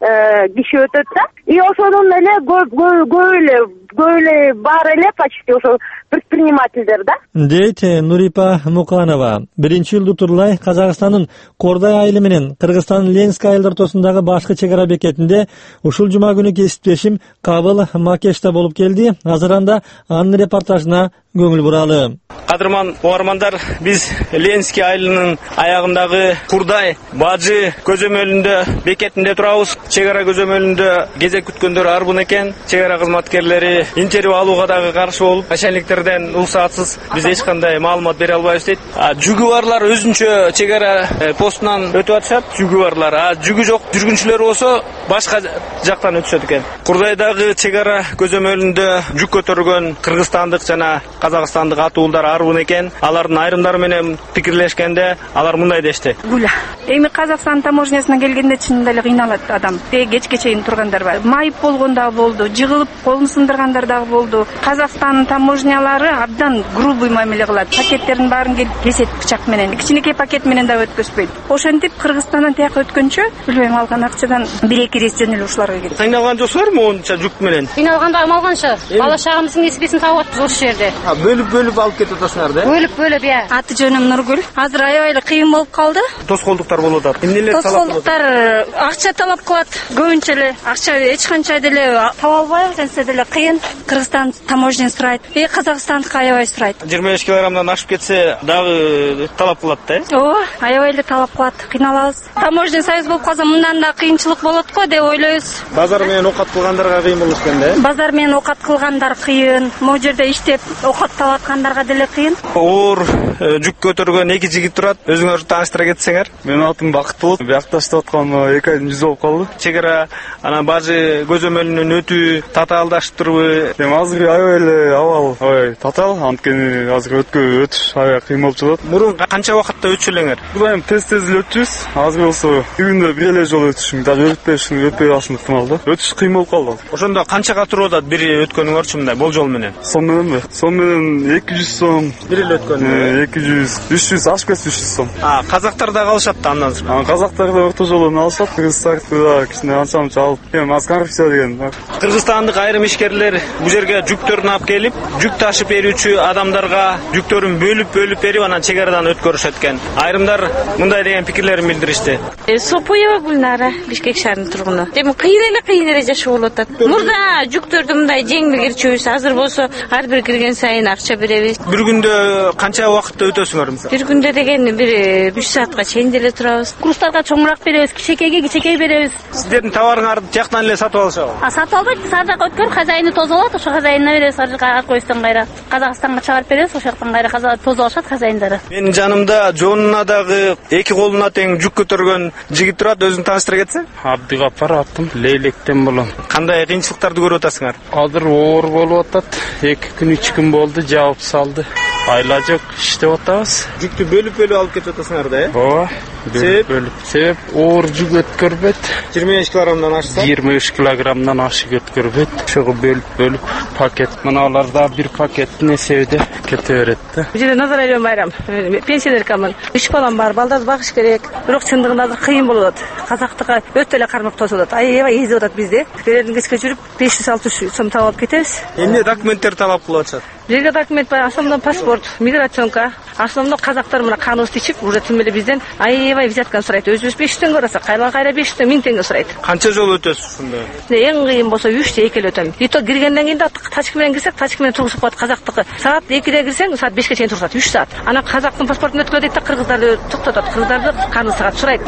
киши өтөт да. И ошонун эле көп көп эле көп эле бар эле почти ошо предпринимательдер да. Дейт Нурипа Муканова. Биринчи июлда Турлай Казакстандын Кордай айылы менен Кыргызстандын Ленинск айылы ортосундагы башкы чек ара бекетинде ушул жума күнү кесиптешим Кабыл Макешта болуп келди. Азыр анда анын репортажына көңүл буралы. Кадырман угармандар, биз Ленинск айылынын аягындагы Курдай бажы көзөмөлүндө бекетинде турабыз. Чек ара көзөмөлүндө кезек күткөндөр арбын экен. Чек ара кызматкерлери интервью алууга дагы каршы болуп, начальниктерден уруксатсыз биз эч кандай маалымат бере албайбыз дейт. Жүгү барлар өзүнчө чек ара постунан өтүп атышат, жүгү барлар. А жүгү жок жүргүнчүлөр болсо башка жактан өтүшөт экен. Курдайдагы чек ара көзөмөлүндө жүк көтөргөн кыргызстандык жана казакстандык атуулдар арбын экен. Алардын айрымдары менен пикирлешкенде алар мындай дешти. Гуля. Эми Казакстан таможнясына келгенде чынында эле кыйналат адам. Кечке чейин тургандар бар. Майып болгон дагы болду, жыгылып колун сындыргандар дагы болду. Казакстан таможнялары абдан грубый мамиле кылат. Пакеттердин баарын келип кесет бычак менен. Кичинекей пакет менен да өткөзбөйт. Ошентип Кыргызстандан тияка өткөнчө, билбейм, алган акчадан бир эки рейс жөн эле ушуларга кетет. Кыйналган жоксуздарбы монча жүк менен? Кыйналган дагы малганча. Бала чагыбыздын эспесин таап атпыз ошол жерде. Бөлүп-бөлүп алып кетип атасыңар да? Бөлүп-бөлүп, иә. Аты жөнүм Нургүл. Азыр аябай эле кыйын болуп калды. Тоскоолдуктар болуп атат. Эмнелер талап кылат? Тоскоолдуктар акча талап кылат. Көбүнчө эле акча эч канча деле таба албайбыз, энсе деле кыйын. Кыргызстан таможня сурайт, и Казакстандыкы аябай сурайт. жыйырма беш килограммдан ашып кетсе дагы талап кылат да? Ооба, аябай эле талап кылат, кыйналабыз. Таможня союз болуп калса мындан да кыйынчылык болот го деп ойлойбуз. Базар менен окат кылгандарга кыйын болуш экен да? Базар менен окат кылгандар кыйын, могу жерде иштеп окат таап аткандарга деле кыйын. Оор жүк көтөргөн эки жигит турат, өзүңөр тааныштыра кетсеңер. Менин атым Бакыт. Биякта иштеп атканыма эки айдын жүзү болуп калды. Чек ара анан бажы көзөмөлүнөн өтүү татаалдаштырбы? Эми азыр аябай эле абал, ой, татаал, анткени азыр өткө өтүш аябай кыйын болуп жатат. Мурун канча убакытта өтчү элеңер? Кудайым тез-тез эле өтүбүз. Азыр болсо күндө бир эле жолу өтүшүң, дагы өтпөшүң, өтпөй калышың ыктымал да. Өтүш кыйын болуп калды. Ошондо канчага туруп атат бир өткөнүңөрчү мындай болжол менен? Сом мененби? Сом менен эки жүз сом. Бир эле өткөн. эки жүз, үч жүз, ашып кетсе үч жүз сом. А, казактар да калышат да андан соң. А, казактар да орто жолун алышат, кыргызстардыкы да кичине анча-мунча алып. Эми аз коррупция деген. Кыргызстандык айрым ишкерлер бул жерге жүктөрүн алып келип, жүк ташып берүүчү адамдарга жүктөрүн бөлүп-бөлүп берип, анан чек арадан өткөрүшөт экен. Айрымдар мындай деген пикирлерин билдиришти. Сопоева Гүлнара, Бишкек шаарынын тургуну. Эми кыйын эле кыйын эле жашоо болуп атат. Мурда жүктөрдү мындай жеңил кирчүбүз, азыр болсо ар бир кирген сайын акча беребиз. Бир күндө канча убакытта өтөсүңөр мисалы? Бир күндө деген бир үч саатка чейин деле турабыз. Курстарга чоңураак беребиз, кичекейге кичекей беребиз. Сиздердин товарыңарды жактан эле сатып алышабы? А сатып албайт, садак өткөр хозяйны тозуп алат, ошо хозяйнына беребиз, ар жака Аркоистан кайра Казакстанга чыгарып беребиз, ошол жактан кайра тозуп алышат хозяйындары. Менин жанымда жонуна дагы эки колуна тең жүк көтөргөн жигит турат, өзүң тааныштыра кетсең? Абдыгапар атым, Лейлектен болом. Кандай кыйынчылыктарды көрүп атасыңар? Азыр оор болуп атат. эки күн үч күн болду, жаап салды. Айла жок, иштеп атабыз. Жүктү бөлүп-бөлүп алып кетип атасыңар да, э? Ооба. Себеп? Себеп оор жүк өткөрбөйт. жыйырма беш килограммдан ашса? жыйырма үч килограммдан ашык өткөрбөйт. Ошого бөлүп-бөлүп пакет. Мыналарда бир пакеттин эсебиде кете берет да. Бул жерде Назар Элен Байрам, пенсионеркамын. үч балам бар, балдарды багыш керек. Бирок чындыгында азыр кыйын болуп атат. Казактыкка өтө эле кармак тосуп атат. Аябай эзип атат бизди. Берердин кечке жүрүп беш жүз алты жүз сом таап алып кетебиз. Эмне документтер талап кылып атышат? Жерге документ бар, основной паспорт, миграционка. Основной казактар мына каныбызды ичип, уже тим эле бизден аябай взятканы сурайт. Өзүбүз беш жүз теңге урасак, кайла кайра беш жүз миң теңге сурайт. Канча жол өтөсүз ушунда? Эң кыйын болсо үч же эки эле өтөм. И то киргенден кийин да тачка менен кирсек, тачка менен тургузуп коет казактыкы. Саат экиде кирсең, саат бешке чейин тургузат, үч саат. Анан казактын паспортун өткөрө дейт да, кыргыздарды токтотот. Кыргыздарды канды саат сурайт.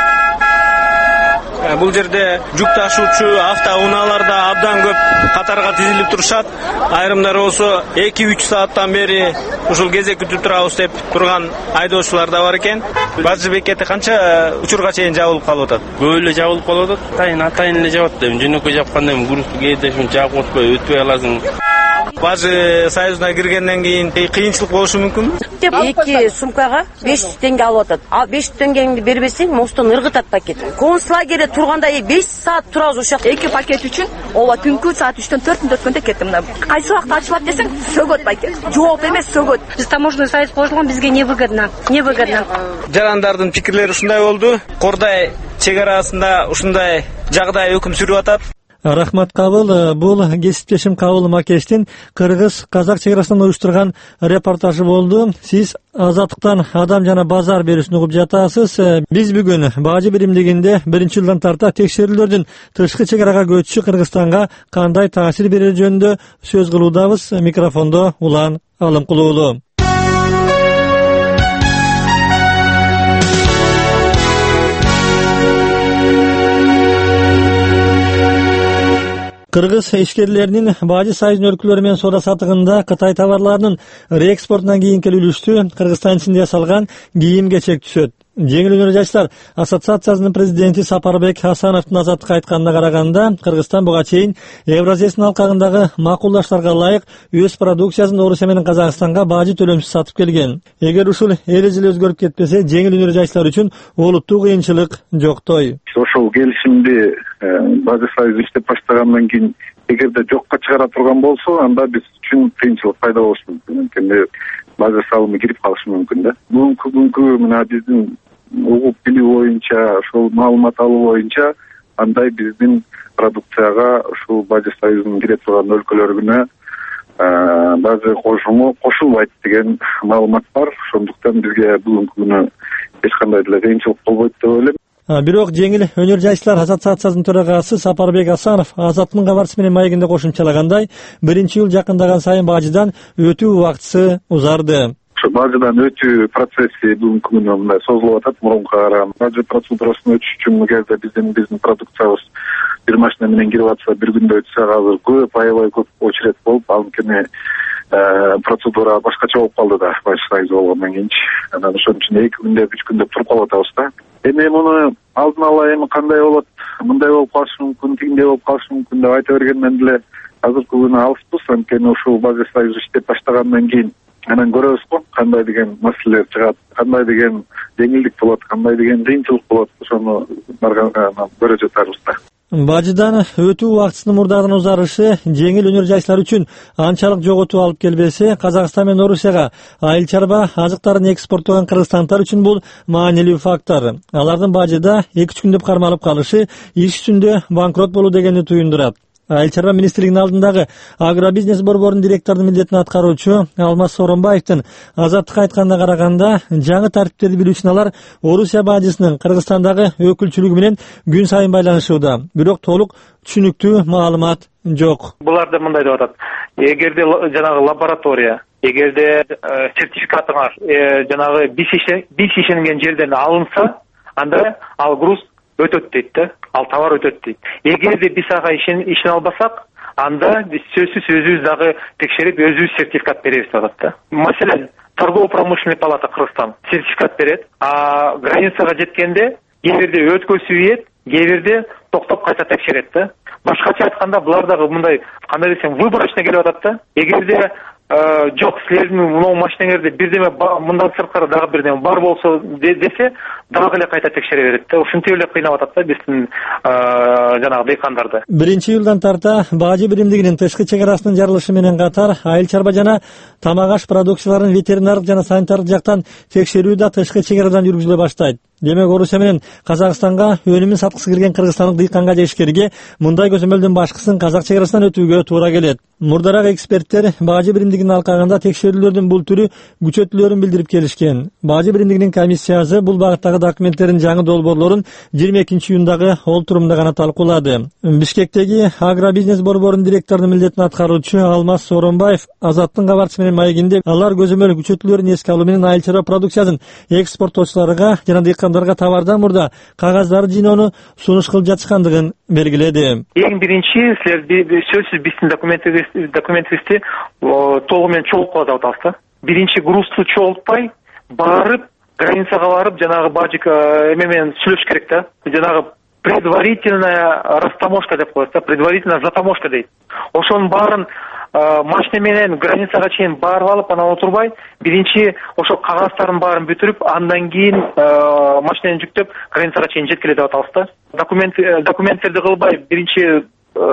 Бул жерде жүк ташуучу автоунаалар да абдан көп катарга тизилип турушат. Айрымдары болсо эки үч сааттан бери ушул кезек күтүп турабыз деп турган айдоочулар да бар экен. Бажы бекети канча учурга чейин жабылып калып атат? Көп эле жабылып калып атат. Атайын атайын эле жабат дейм. Жөнөкөй жапканда эми грузду кээде ушун жаап отпой өтпөй каласың. Бажы союзуна киргенден кийин кыйынчылык болушу мүмкүнбү? Эки сумкага беш жүз теңге алып атат. Ал беш жүз теңгеңди бербесең, мостон ыргытат пакет. Концлагерде турганда беш саат турабыз ошол жакта. Эки пакет үчүн ооба түнкү саат үчтөн төртүндө өткөндө кеттим мына. Кайсы убакта ачылат десең, сөгөт пакет. Жооп эмес, сөгөт. Биз таможенный союз кошулган, бизге невыгодно. Невыгодно. Жарандардын пикирлери ушундай болду. Кордай чек арасында ушундай жагдай өкүм сүрүп атат. Рахмат кабыл. Бул кесиптешим Кабыл Макештин кыргыз-казак чек арасынан уюштурган репортажы болду. Сиз Азаттыктан адам жана базар берүүсүн угуп жатасыз. Биз бүгүн бажы биримдигинде биринчи жылдан тарта текшерүүлөрдүн тышкы чек арага көчүшү Кыргызстанга кандай таасир берери жөнүндө сөз кылуудабыз. Микрофондо Улан Алымкулуулу. Кыргыз ишкерлеринин бажы союзунун өлкөлөрү менен соода сатыгында Кытай товарларынын реэкспортунан кийинки үлүштү Кыргызстан ичинде жасалган кийим-кечек түшөт. Жеңил өнөр жаштар ассоциациясынын президенти Сапарбек Хасановдун Азаттыкка айтканына караганда, Кыргызстан буга чейин Евразиясын алкагындагы макулдаштарга ылайык өз продукциясын Орусия менен Казакстанга бажы төлөмсүз сатып келген. Эгер ушул эле жыл өзгөрүп кетпесе, жеңил өнөр жаштар үчүн олуттуу кыйынчылык жоктой. Ошол келишимди бажы союзу иштеп баштагандан кийин эгерде жокко чыгара турган болсо, анда биз үчүн кыйынчылык пайда болушу мүмкүн. Анткени бажы салымы кирип калышы мүмкүн да. Бүгүнкү күнгү мына биздин угуп билүү боюнча, ошол маалымат алуу боюнча, андай биздин продукцияга ушул бажы союзунун кире турган өлкөлөрүнө бажы кошуму кошулбайт деген маалымат бар. Ошондуктан бизге бүгүнкү күнү эч кандай деле кыйынчылык болбойт деп ойлойм. Бирок жеңил өнөр жайчылар ассоциациясынын төрагасы Сапарбек Асанов Азаттын кабарчысы менен маегинде кошумчалагандай, биринчи жыл жакындаган сайын бажыдан өтүү убактысы узарды. Ошо бажыдан өтүү процесси бүгүнкү күнү мындай созулуп атат. Мурунга караганда бажы процедурасын өтүш үчүн эгерде биздин биздин продукциябыз бир машина менен кирип атса, бир күндө өтсө, азыр көп аябай көп очередь болуп, анткени процедура башкача болуп калды да, баш сайыз болгондон кийинчи. Анан ошон үчүн эки күндө, үч күндө туруп калып атабыз да. Эми муну алдын ала эми кандай болот, мындай болуп калышы мүмкүн, тигиндей болуп калышы мүмкүн деп айта бергенден деле азыркы күнү алыспыз. Анткени ушул бажы союзу иштеп баштагандан кийин анан көрөбүз го кандай деген маселелер чыгат, кандай деген жеңилдик болот, кандай деген кыйынчылык болот. Ошону баргандан көрө жатарбыз да. Бажыдан өтүү убактысынын мурдаган узарышы жеңил өнөр жайчылар үчүн анчалык жоготуу алып келбесе, Казакстан менен Орусияга айыл чарба ажыктарын экспорттогон кыргызстандыктар үчүн бул маанилүү фактор. Алардын бажыда эки үч күндөп кармалып калышы иш үстүндө банкрот болуу дегенди туюндурат. Айыл чарба министрлигинин алдындагы агробизнес борборунун директорунун милдетин аткаруучу Алмаз Сооронбаевдин Азаттыкка айтканына караганда, жаңы тартиптерди билүү үчүн алар Орусия бажысынын Кыргызстандагы өкүлчүлүгү менен күн сайын байланышууда. Бирок толук түшүнүктүү маалымат жок. Буларда мындай деп атат. Эгерде жанагы лаборатория, эгерде сертификатыңар жанагы биз ишенген жерден алынса, анда ал груз өтөт дейт да, ал товар өтөт дейт. Эгерде биз ага ишене албасак, анда биз сөзсүз өзүбүз дагы текшерип, өзүбүз сертификат беребиз деп атат да. Маселен, торгово-промышленный палата Кыргызстан сертификат берет, а границага жеткенде кээ бирде өткөзүп, кээ бирде токтоп кайта текшерет да. Башкача айтканда, булар дагы мындай, кандай десем, выборочно келип атат да. Эгерде жок, силердин мына машинаңерде бирдеме мындан сырткары дагы бирдеме бар болсо десе, дагы эле кайта текшере берет да. Ушинтип эле кыйнап атат да биздин жанагы дыйкандарды. Биринчи жылдан тарта бажы биримдигинин тышкы чегарасынын жарылышы менен катар айыл чарба жана тамак аш продукцияларын ветеринардык жана санитардык жактан текшерүү да тышкы чегарадан жүргүзүлө баштайт. Демек, Орусия менен Казакстанга өнүмүн саткысы кирген кыргызстандык дыйканга же ишкерге мындай көзөмөлдөн башкысын Казак чегарасынан өтүүгө туура келет. Мурдараак эксперттер бажы биримдигинин алкагында текшерүүлөрдүн бул түрү күчөтүлөрүн билдирип келишкен. Бажы биримдигинин комиссиясы бул багыттагы документтердин жаңы долбоорлорун жыйырма экинчи июндагы олтурумда гана талкуулады. Бишкектеги агробизнес борборунун директорунун милдетин аткаруучу Алмаз Сооронбаев Азаттын кабарчысы менен маегинде алар көзөмөл күчөтүлөрүн эске алуу менен айыл чарба продукциясын экспорттоочуларга жана дыйкандарга товардан мурда кагаздарды жыйноону сунуш кылып жатышкандыгын белгиледи. Эң биринчи силер сөзсүз биздин документибизди толугу менен чогулткула деп атабыз да. Биринчи грузду чогултпай барып границага барып жанагы бажик эме менен сүйлөш керек да. Жанагы предварительная растаможка деп коет да, предварительная затаможка дейт. Ошонун баарын машина менен границага чейин барып алып, анан отурбай, биринчи ошо кагаздардын баарын бүтүрүп, андан кийин машинени жүктөп границага чейин жеткиле деп атабыз да. Документ документтерди кылбай, биринчи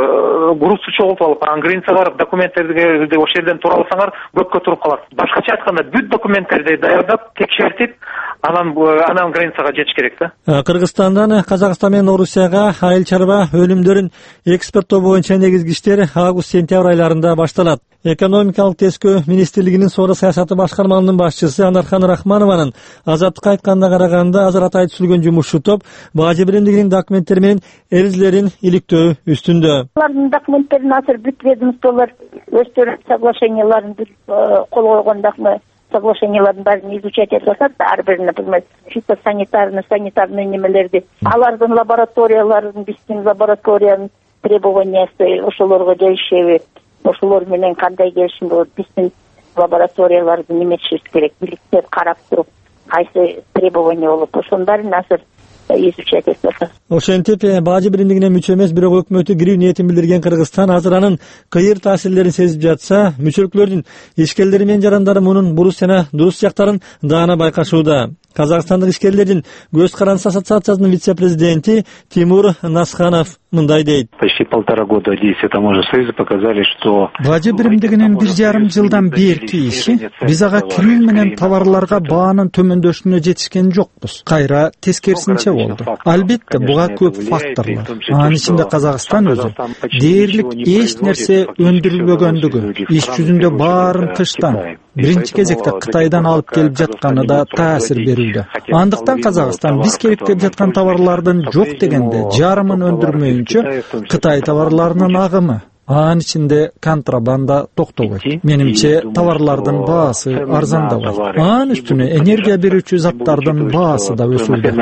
грузду чогултуп алып, анан границага барып документтерди ошол жерден тура алсаңар көпкө туруп калат. Башкача айтканда, бүт документтерди даярдап, текшертип, анан анан границага жетиш керек да. Кыргызстандан Казакстан менен Орусияга айыл чарба өнүмдөрүн экспорттоо боюнча негизги иштер август-сентябрь айларында башталат. Экономикалык тескөө министрлигинин соода саясаты башкармалыгынын башчысы Анархан Рахманованын Азаттыкка айтканына караганда, азыр атайын түзүлгөн жумушчу топ бажы биримдигинин документтери менен эрежелерин иликтөө үстүндө. Алардын документтерин азыр бүт ведомстволор өздөрүнүн соглашенияларын кол койгондагы соглашениялардын баарын изучать этип атат. Ар бирине билмес фитосанитарный, санитарный немелерди. Алардын лабораторияларын, биздин лабораториянын требованиясы ошолорго келишеби? Ошолор менен кандай келишим болот? Биздин лабораторияларды неметишибиз керек, биликтеп карап туруп, кайсы требования болот, ошонун баарын азыр изучать этип атат. Ошентип бажы биримдигине мүчө эмес, бирок өкмөтү кирүү ниетин билдирген Кыргызстан азыр анын кыйыр таасирлерин сезип жатса, мүчөлүклөрдүн ишкерлери менен жарандары мунун бурус жана дурус жактарын даана байкашууда. Казакстандык ишкерлердин көз карандысы ассоциациясынын вице-президенти Тимур Насханов мындай дейт. Почти полтора года действия таможенного союза показали, что бажы биримдигинин бир жарым жылдан берки иши биз ага кирүү менен товарларга баанын төмөндөшүнө жетишкен жокпуз. Кайра тескерисинче болду. Албетте буга көп факторлор. Анын ичинде Казакстан өзү дээрлик эч нерсе өндүрүлбөгөндүгү, иш жүзүндө баарын тыштан биринчи кезекте Кытайдан алып келип жатканы да таасир берүүдө. Андыктан Казакстан биз керектеп жаткан товарлардын жок дегенде жарымын өндүрмөйүнчө Кытай товарларынын агымы, анын ичинде контрабанда токтобойт. Менимче товарлардын баасы арзандабайт. Анын үстүнө энергия берүүчү заттардын баасы да өсүүдө.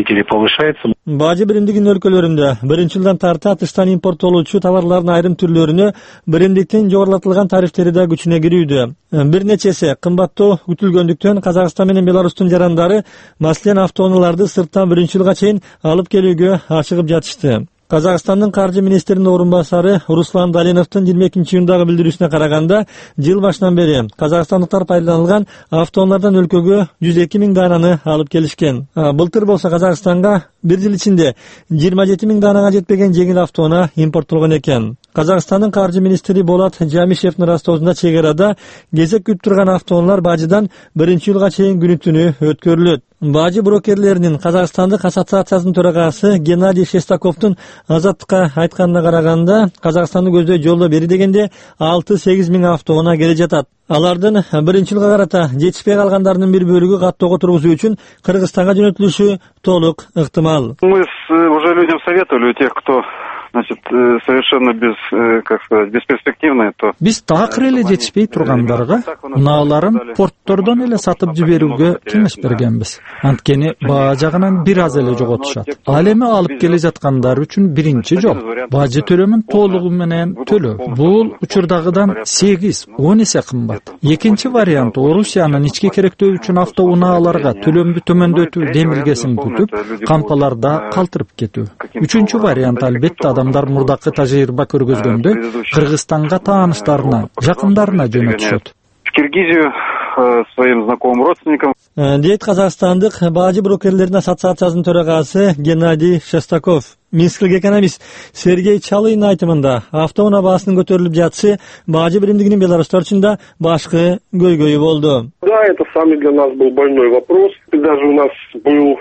Бажы биримдигинин өлкөлөрүндө биринчи жылдан тарта тыштан импорттолуучу товарлардын айрым түрлөрүнө биримдиктин жогорулатылган тарифтери да күчүнө кирүүдө. Бир нече эсе кымбаттоо күтүлгөндүктөн Казакстан менен Беларустун жарандары маселен автоунааларды сырттан биринчи жылга чейин алып келүүгө ашыгып жатышты. Казакстандын каржы министринин орун басары Руслан Даленовдун жыйырма экинчи июндагы билдирүүсүнө караганда, жыл башынан бери казакстандыктар пайдаланылган автоунаалардан өлкөгө жүз эки миң дананы алып келишкен. Былтыр болсо Казакстанга бир жыл ичинде жыйырма жети миң данага жетпеген жеңил автоунаа импорттолгон экен. Казакстандын каржы министри Болат Жамишевдин растоосунда чек арада кезек күтүп турган автоунаалар бажыдан биринчи жылга чейин күнү түнү өткөрүлөт. Бажы брокерлеринин Казакстандык ассоциациясынын төрагасы Геннадий Шестаковдун Азаттыкка айтканына караганда, Казакстанды көздөй жолдо бери дегенде алты-сегиз миң автоунаа келе жатат. Алардын биринчи жылга карата жетишпей калгандарынын бир бөлүгү каттоого тургузуу үчүн Кыргызстанга жөнөтүлүшү толук ыктымал. Мы уже людям советовали, тех, кто значит, совершенно без, как сказать, бесперспективные, то... Биз такыр эле жетишпей тургандарга унааларын порттордон эле сатып жиберүүгө кеңеш бергенбиз. Анткени баа жагынан бир аз эле жоготушат. Ал эми алып келе жаткандар үчүн биринчи жол бажы төлөмүн толугу менен төлөө. Бул учурдагыдан сегиз-он эсе кымбат. Экинчи вариант Орусиянын ички керектөө үчүн автоунааларга төлөмдү төмөндөтүү демилгесин күтүп, кампаларда калтырып кетүү. Үчүнчү вариант албетте адамдар мурдакы тажрыйба көргөзгөндөй Кыргызстанга тааныштарына, жакындарына жөнөтүшөт. В Киргизию своим знакомым родственникам. Дейт казакстандык бажы брокерлердин ассоциациясынын төрагасы Геннадий Шестаков. Минскилик экономист Сергей Чалыйын айтымында автоунаа баасынын көтөрүлүп жатышы бажы биримдигинин беларустар үчүн да башкы көйгөйү болду. Да, это самый для нас был больной вопрос. Даже у нас был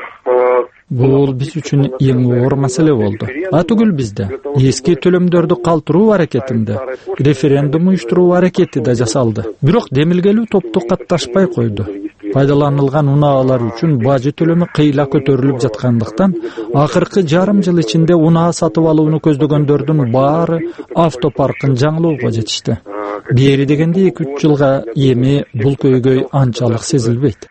Бул биз үчүн эң оор маселе болду. Атүгүл бизде эски төлөмдөрдү калтыруу аракетинде референдум уюштуруу аракети да жасалды. Бирок демилгелүү топту катташпай койду. Пайдаланылган унаалар үчүн бажы төлөмү кыйла көтөрүлүп жаткандыктан, акыркы жарым жыл ичинде унаа сатып алууну көздөгөндөрдүн баары автопаркын жаңылоого жетишти. Бери дегенде эки-үч жылга эми бул көйгөй анчалык сезилбейт.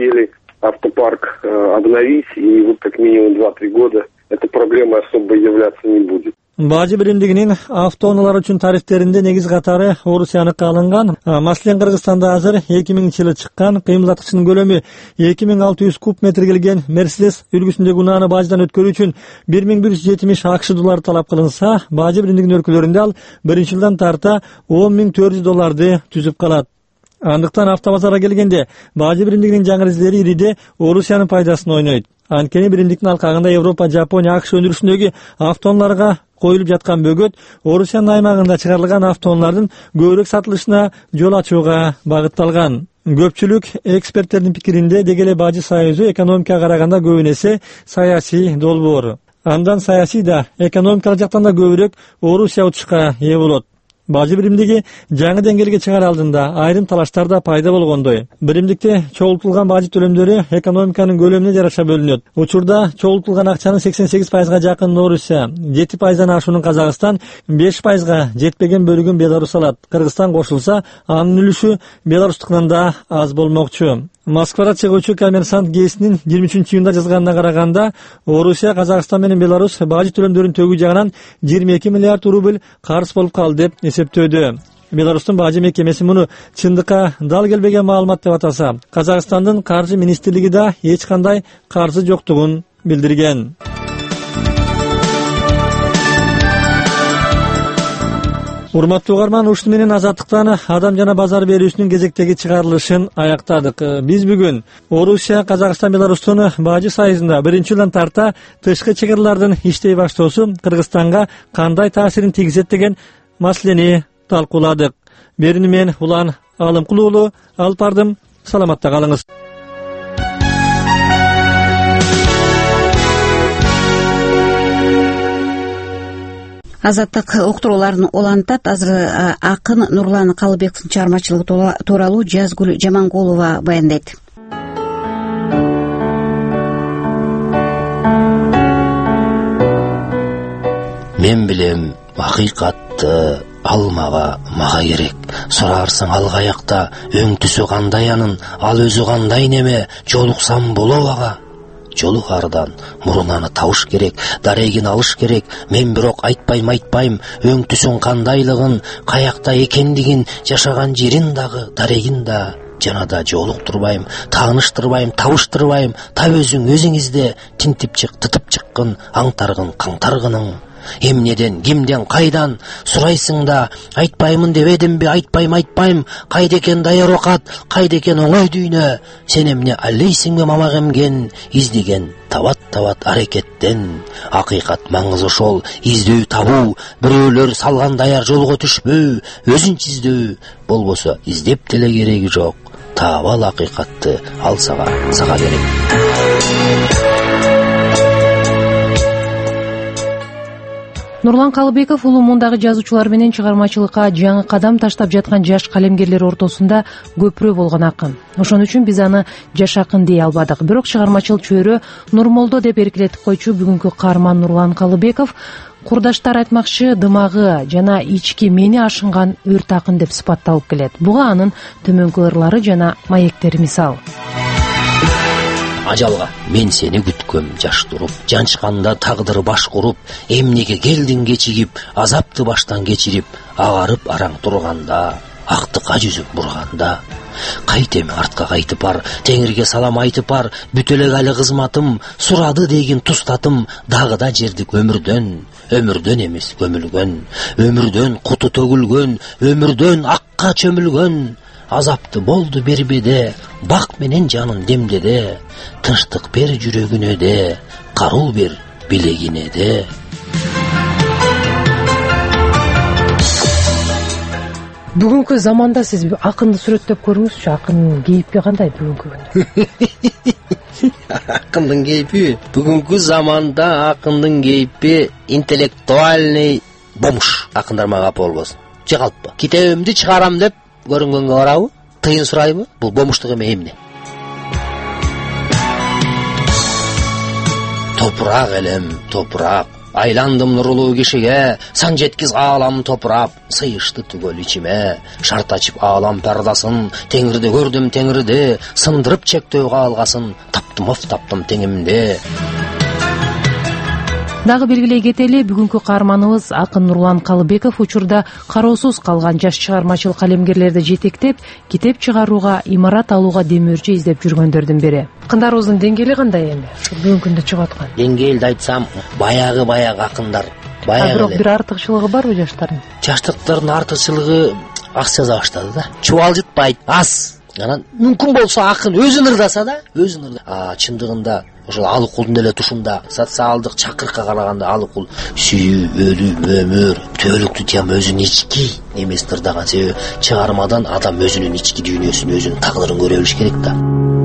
Автопарк э, обновить, и вот как минимум два-три года эта проблема особо являться не будет. Бажы биримдигинин автоунаалар үчүн тарифтеринде негиз катары Орусияныкка алынган. Маселен Кыргызстанда азыр эки миңинчи жылы чыккан кыймылдаткычынын көлөмү эки миң алты жүз куб метр келген Mercedes үлгүсүндөгү унааны бажыдан өткөрүү үчүн бир миң бир жүз жетимиш акш доллары талап кылынса, бажы биримдигинин өлкөлөрүндө ал биринчи жылдан тарта он миң төрт жүз долларды түзүп калат. Андыктан автобазарга келгенде бажы биримдигинин жаңырыздери ириде Орусиянын пайдасына ойнойт. Анткени биримдиктин алкагында Европа, Жапония, акш өндүрүшүндөгү автоунааларга коюлуп жаткан бөгөт Орусиянын аймагында чыгарылган автоунаалардын көбүрөөк сатылышына жол ачууга багытталган. Көпчүлүк эксперттердин пикиринде дегеле бажы союзу экономикага караганда көбүн эсе саясий долбоор. Андан саясий да экономикалык жактан да көбүрөөк Орусия утушка ээ болот. Бажы биримдиги жаңы деңгээлге чыгаар алдында айрым талаштар да пайда болгондой. Биримдикте чогултулган бажы төлөмдөрү экономиканын көлөмүнө жараша бөлүнөт. Учурда чогултулган акчанын сексен сегиз пайызга жакын Орусия, жети пайыздан ашуунун Казакстан, беш пайызга жетпеген бөлүгүн Беларусь алат. Кыргызстан кошулса, анын үлүшү Беларустукунан да аз болмокчу. Москвада чыгуучу Коммерсант гезитинин жыйырма үчүнчү июнда жазганына караганда, Орусия, Казакстан менен Беларусь бажы төлөмдөрүн төгүү жагынан жыйырма эки миллиард рубль карыз болуп калды деп эсептөөдө. Беларустун бажы мекемеси муну чындыкка дал келбеген маалымат деп атаса, Казакстандын каржы министрлиги да эч кандай каржы жоктугун билдирген. Урматтуу угарман, ушуну менен Азаттыктан адам жана базар берүүсүнүн кезектеги чыгарылышын аяктадык. Биз бүгүн Орусия, Казакстан, Беларустун бажы союзунда биринчи жылдан тарта тышкы чыгырлардын иштей баштоосу Кыргызстанга кандай таасирин тийгизет деген маселени талкууладык. Берүүнү мен Улан Алымкулуу уулу алып бардым. Саламатта калыңыз. Азаттык уктурууларын улантат. Азыр акын Нурлан Калыбековдун чыгармачылыгы тууралуу Жазгүл Жамангулова баяндайт. Мен билем акыйкатты, ал мага мага керек. Сурарсың алгаякта өң түсү кандай анын, ал өзү кандай неме, жолуксам болобу ага? Жолугардан мурунаны табыш керек, дарегин алыш керек. Мен бирок айтпайм айтпайм өң түсүн кандайлыгын, каякта экендигин, жашаган жерин дагы, дарегин да жанада жолуктурбайм, тааныштырбайм, табыштырбайм. Тап өзүң өзүңүздө тинтип чык, тытып чыккын, аңтаргын, каңтаргының. Эмнеден, кимден, кайдан сурайсың да, айтпаймын деп эдимби, айтпайм, айтпайм. Кайда экен даяр окат, кайда экен оңой дүйнө? Сен эмне аллейсиңби мамак эмген, издеген табат табат аракеттен. Акыйкат маңызы ошол, издөө табуу, бирөөлөр салган даяр жолго түшпөө, өзүнчө издөө. Болбосо издеп деле кереги жок. Таап ал акыйкатты, ал сага, сага керек. Нурлан Калыбеков улуу мундагы жазуучулар менен чыгармачылыкка жаңы кадам таштап жаткан жаш калемгерлер ортосунда көпүрө болгон акын. Ошон үчүн биз аны жаш акын дей албадык. Бирок чыгармачыл чөйрө Нурмолдо деп эркелетип койчу бүгүнкү каарман Нурлан Калыбеков курдаштар айтмакчы дымагы жана ички мени ашынган өрт акын деп сыпатталып келет. Буга анын төмөнкү ырлары жана маектери мисал. Ажалга мен сени күткөм жаш туруп, жанчканда тагдыр баш куруп, эмнеге келдиң кечигип, азапты баштан кечирип, агарып араң турганда, актыкка жүзүп бурганда. Кайтем артка кайтып бар, теңирге салам айтып бар, бүтө элек али кызматым, сурады дегин тустатым, дагы да жердик өмүрдөн, өмүрдөн эмес көмүлгөн, өмүрдөн куту төгүлгөн, өмүрдөн акка чөмүлгөн. Азапты болду бербеде, бак менен жанын демдеде, тынчтык бер жүрөгүнө де, каруу бер билегине де. Бүгүнкү заманда сиз акынды сүрөттөп көрүңүзчү, акындын кейипи кандай бүгүнкү күндө? Акындын кейипи бүгүнкү заманда акындын кейипи интеллектуальный бомж. Акындар мага ап болбосун. Чыгалппы. Китебимди чыгарам деп көрүнгөнгө барабы? Тыйын сурайбы? Бул бомуштук эме эмне? Топурак элем, топурак. Айландым нурулуу кишиге, сан жеткиз аалам топурап, сыйышты түгөл ичиме. Шарт ачып аалам пардасын, теңирди көрдүм теңирди, сындырып чектөө каалгасын, таптым оф таптым теңимде. Дагы белгилей кетели, бүгүнкү каарманыбыз акын Нурлан Калыбеков учурда кароосуз калган жаш чыгармачыл калемгерлерди жетектеп, китеп чыгарууга, имарат алууга демөөрчү издеп жүргөндөрдүн бири. Акындарыбыздын деңгээли кандай эми? Ушу бүгүнкү күндө чыгып аткан. Деңгээлди айтсам, баягы баягы акындар. Баягы. Бирок бир артыкчылыгы барбы жаштардын? Жаштыктардын артыкчылыгы акс жаза баштады да. Чубалжытпайт, аз. Анан мүмкүн болсо акын өзүн ырдаса да, өзүн ырда. А чындыгында ошол Алыкулдун эле тушунда социалдык чакырыкка караганда Алыкул сүйүү, өлүм, өмүр, төөлүктү тям өзүнүн ички немесин ырдаган. Себеби чыгармадан адам өзүнүн ички дүйнөсүн, өзүнүн тагдырын көрө билиш керек да.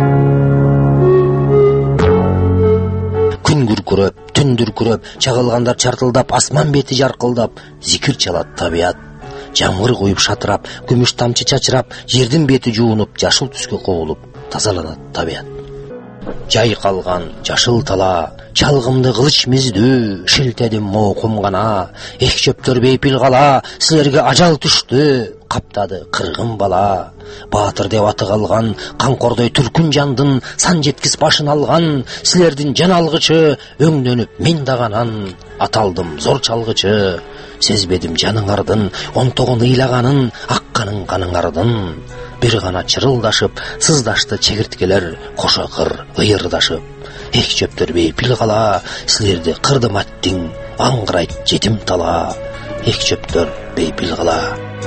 Күн күркүрөп, түн дүркүрөп, чагылгандар чартылдап, асман бети жаркылдап, зикир чалат табият. Жамгыр куюп шатырап, күмүш тамчы чачырап, жердин бети жуунуп, жашыл түскө кобулуп, тазаланат табият. Жайкалган жашыл тала, чалгымды кылыч миздүү, шилтедим моокум гана, эк чөптөр бейпил кала, силерге ажал түштү, каптады кыргын бала. Баатыр деп аты калган, канкордой түркүн жандын, сан жеткиз башын алган, силердин жан алгычы, өңдөнүп мен даганан, аталдым зор чалгычы. Сезбедим жаныңардын, онтогун ыйлаганын, акканын каныңардын. Бир гана чырылдашып, сыздашты чегирткелер, кошо кыр ыйырдашып. Эк чөптөр бейпил кала, силерди кырдым аттиң, аңгырайт жетим тала. Эк чөптөр бейпил кала.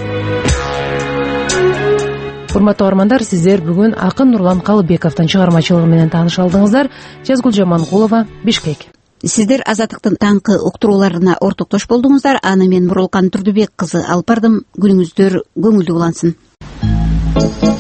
Урматтуу армандар, сиздер бүгүн акын Нурлан Калыбековдун чыгармачылыгы менен тааныша алдыңыздар. Жазгүл Жамангулова, Бишкек. Сиздер Азаттыктын таңкы уктурууларына ортоктош болдуңуздар. Аны мен Мурулкан Турдубек кызы алып бардым. Күнүңүздөр көңүлдүү улансын.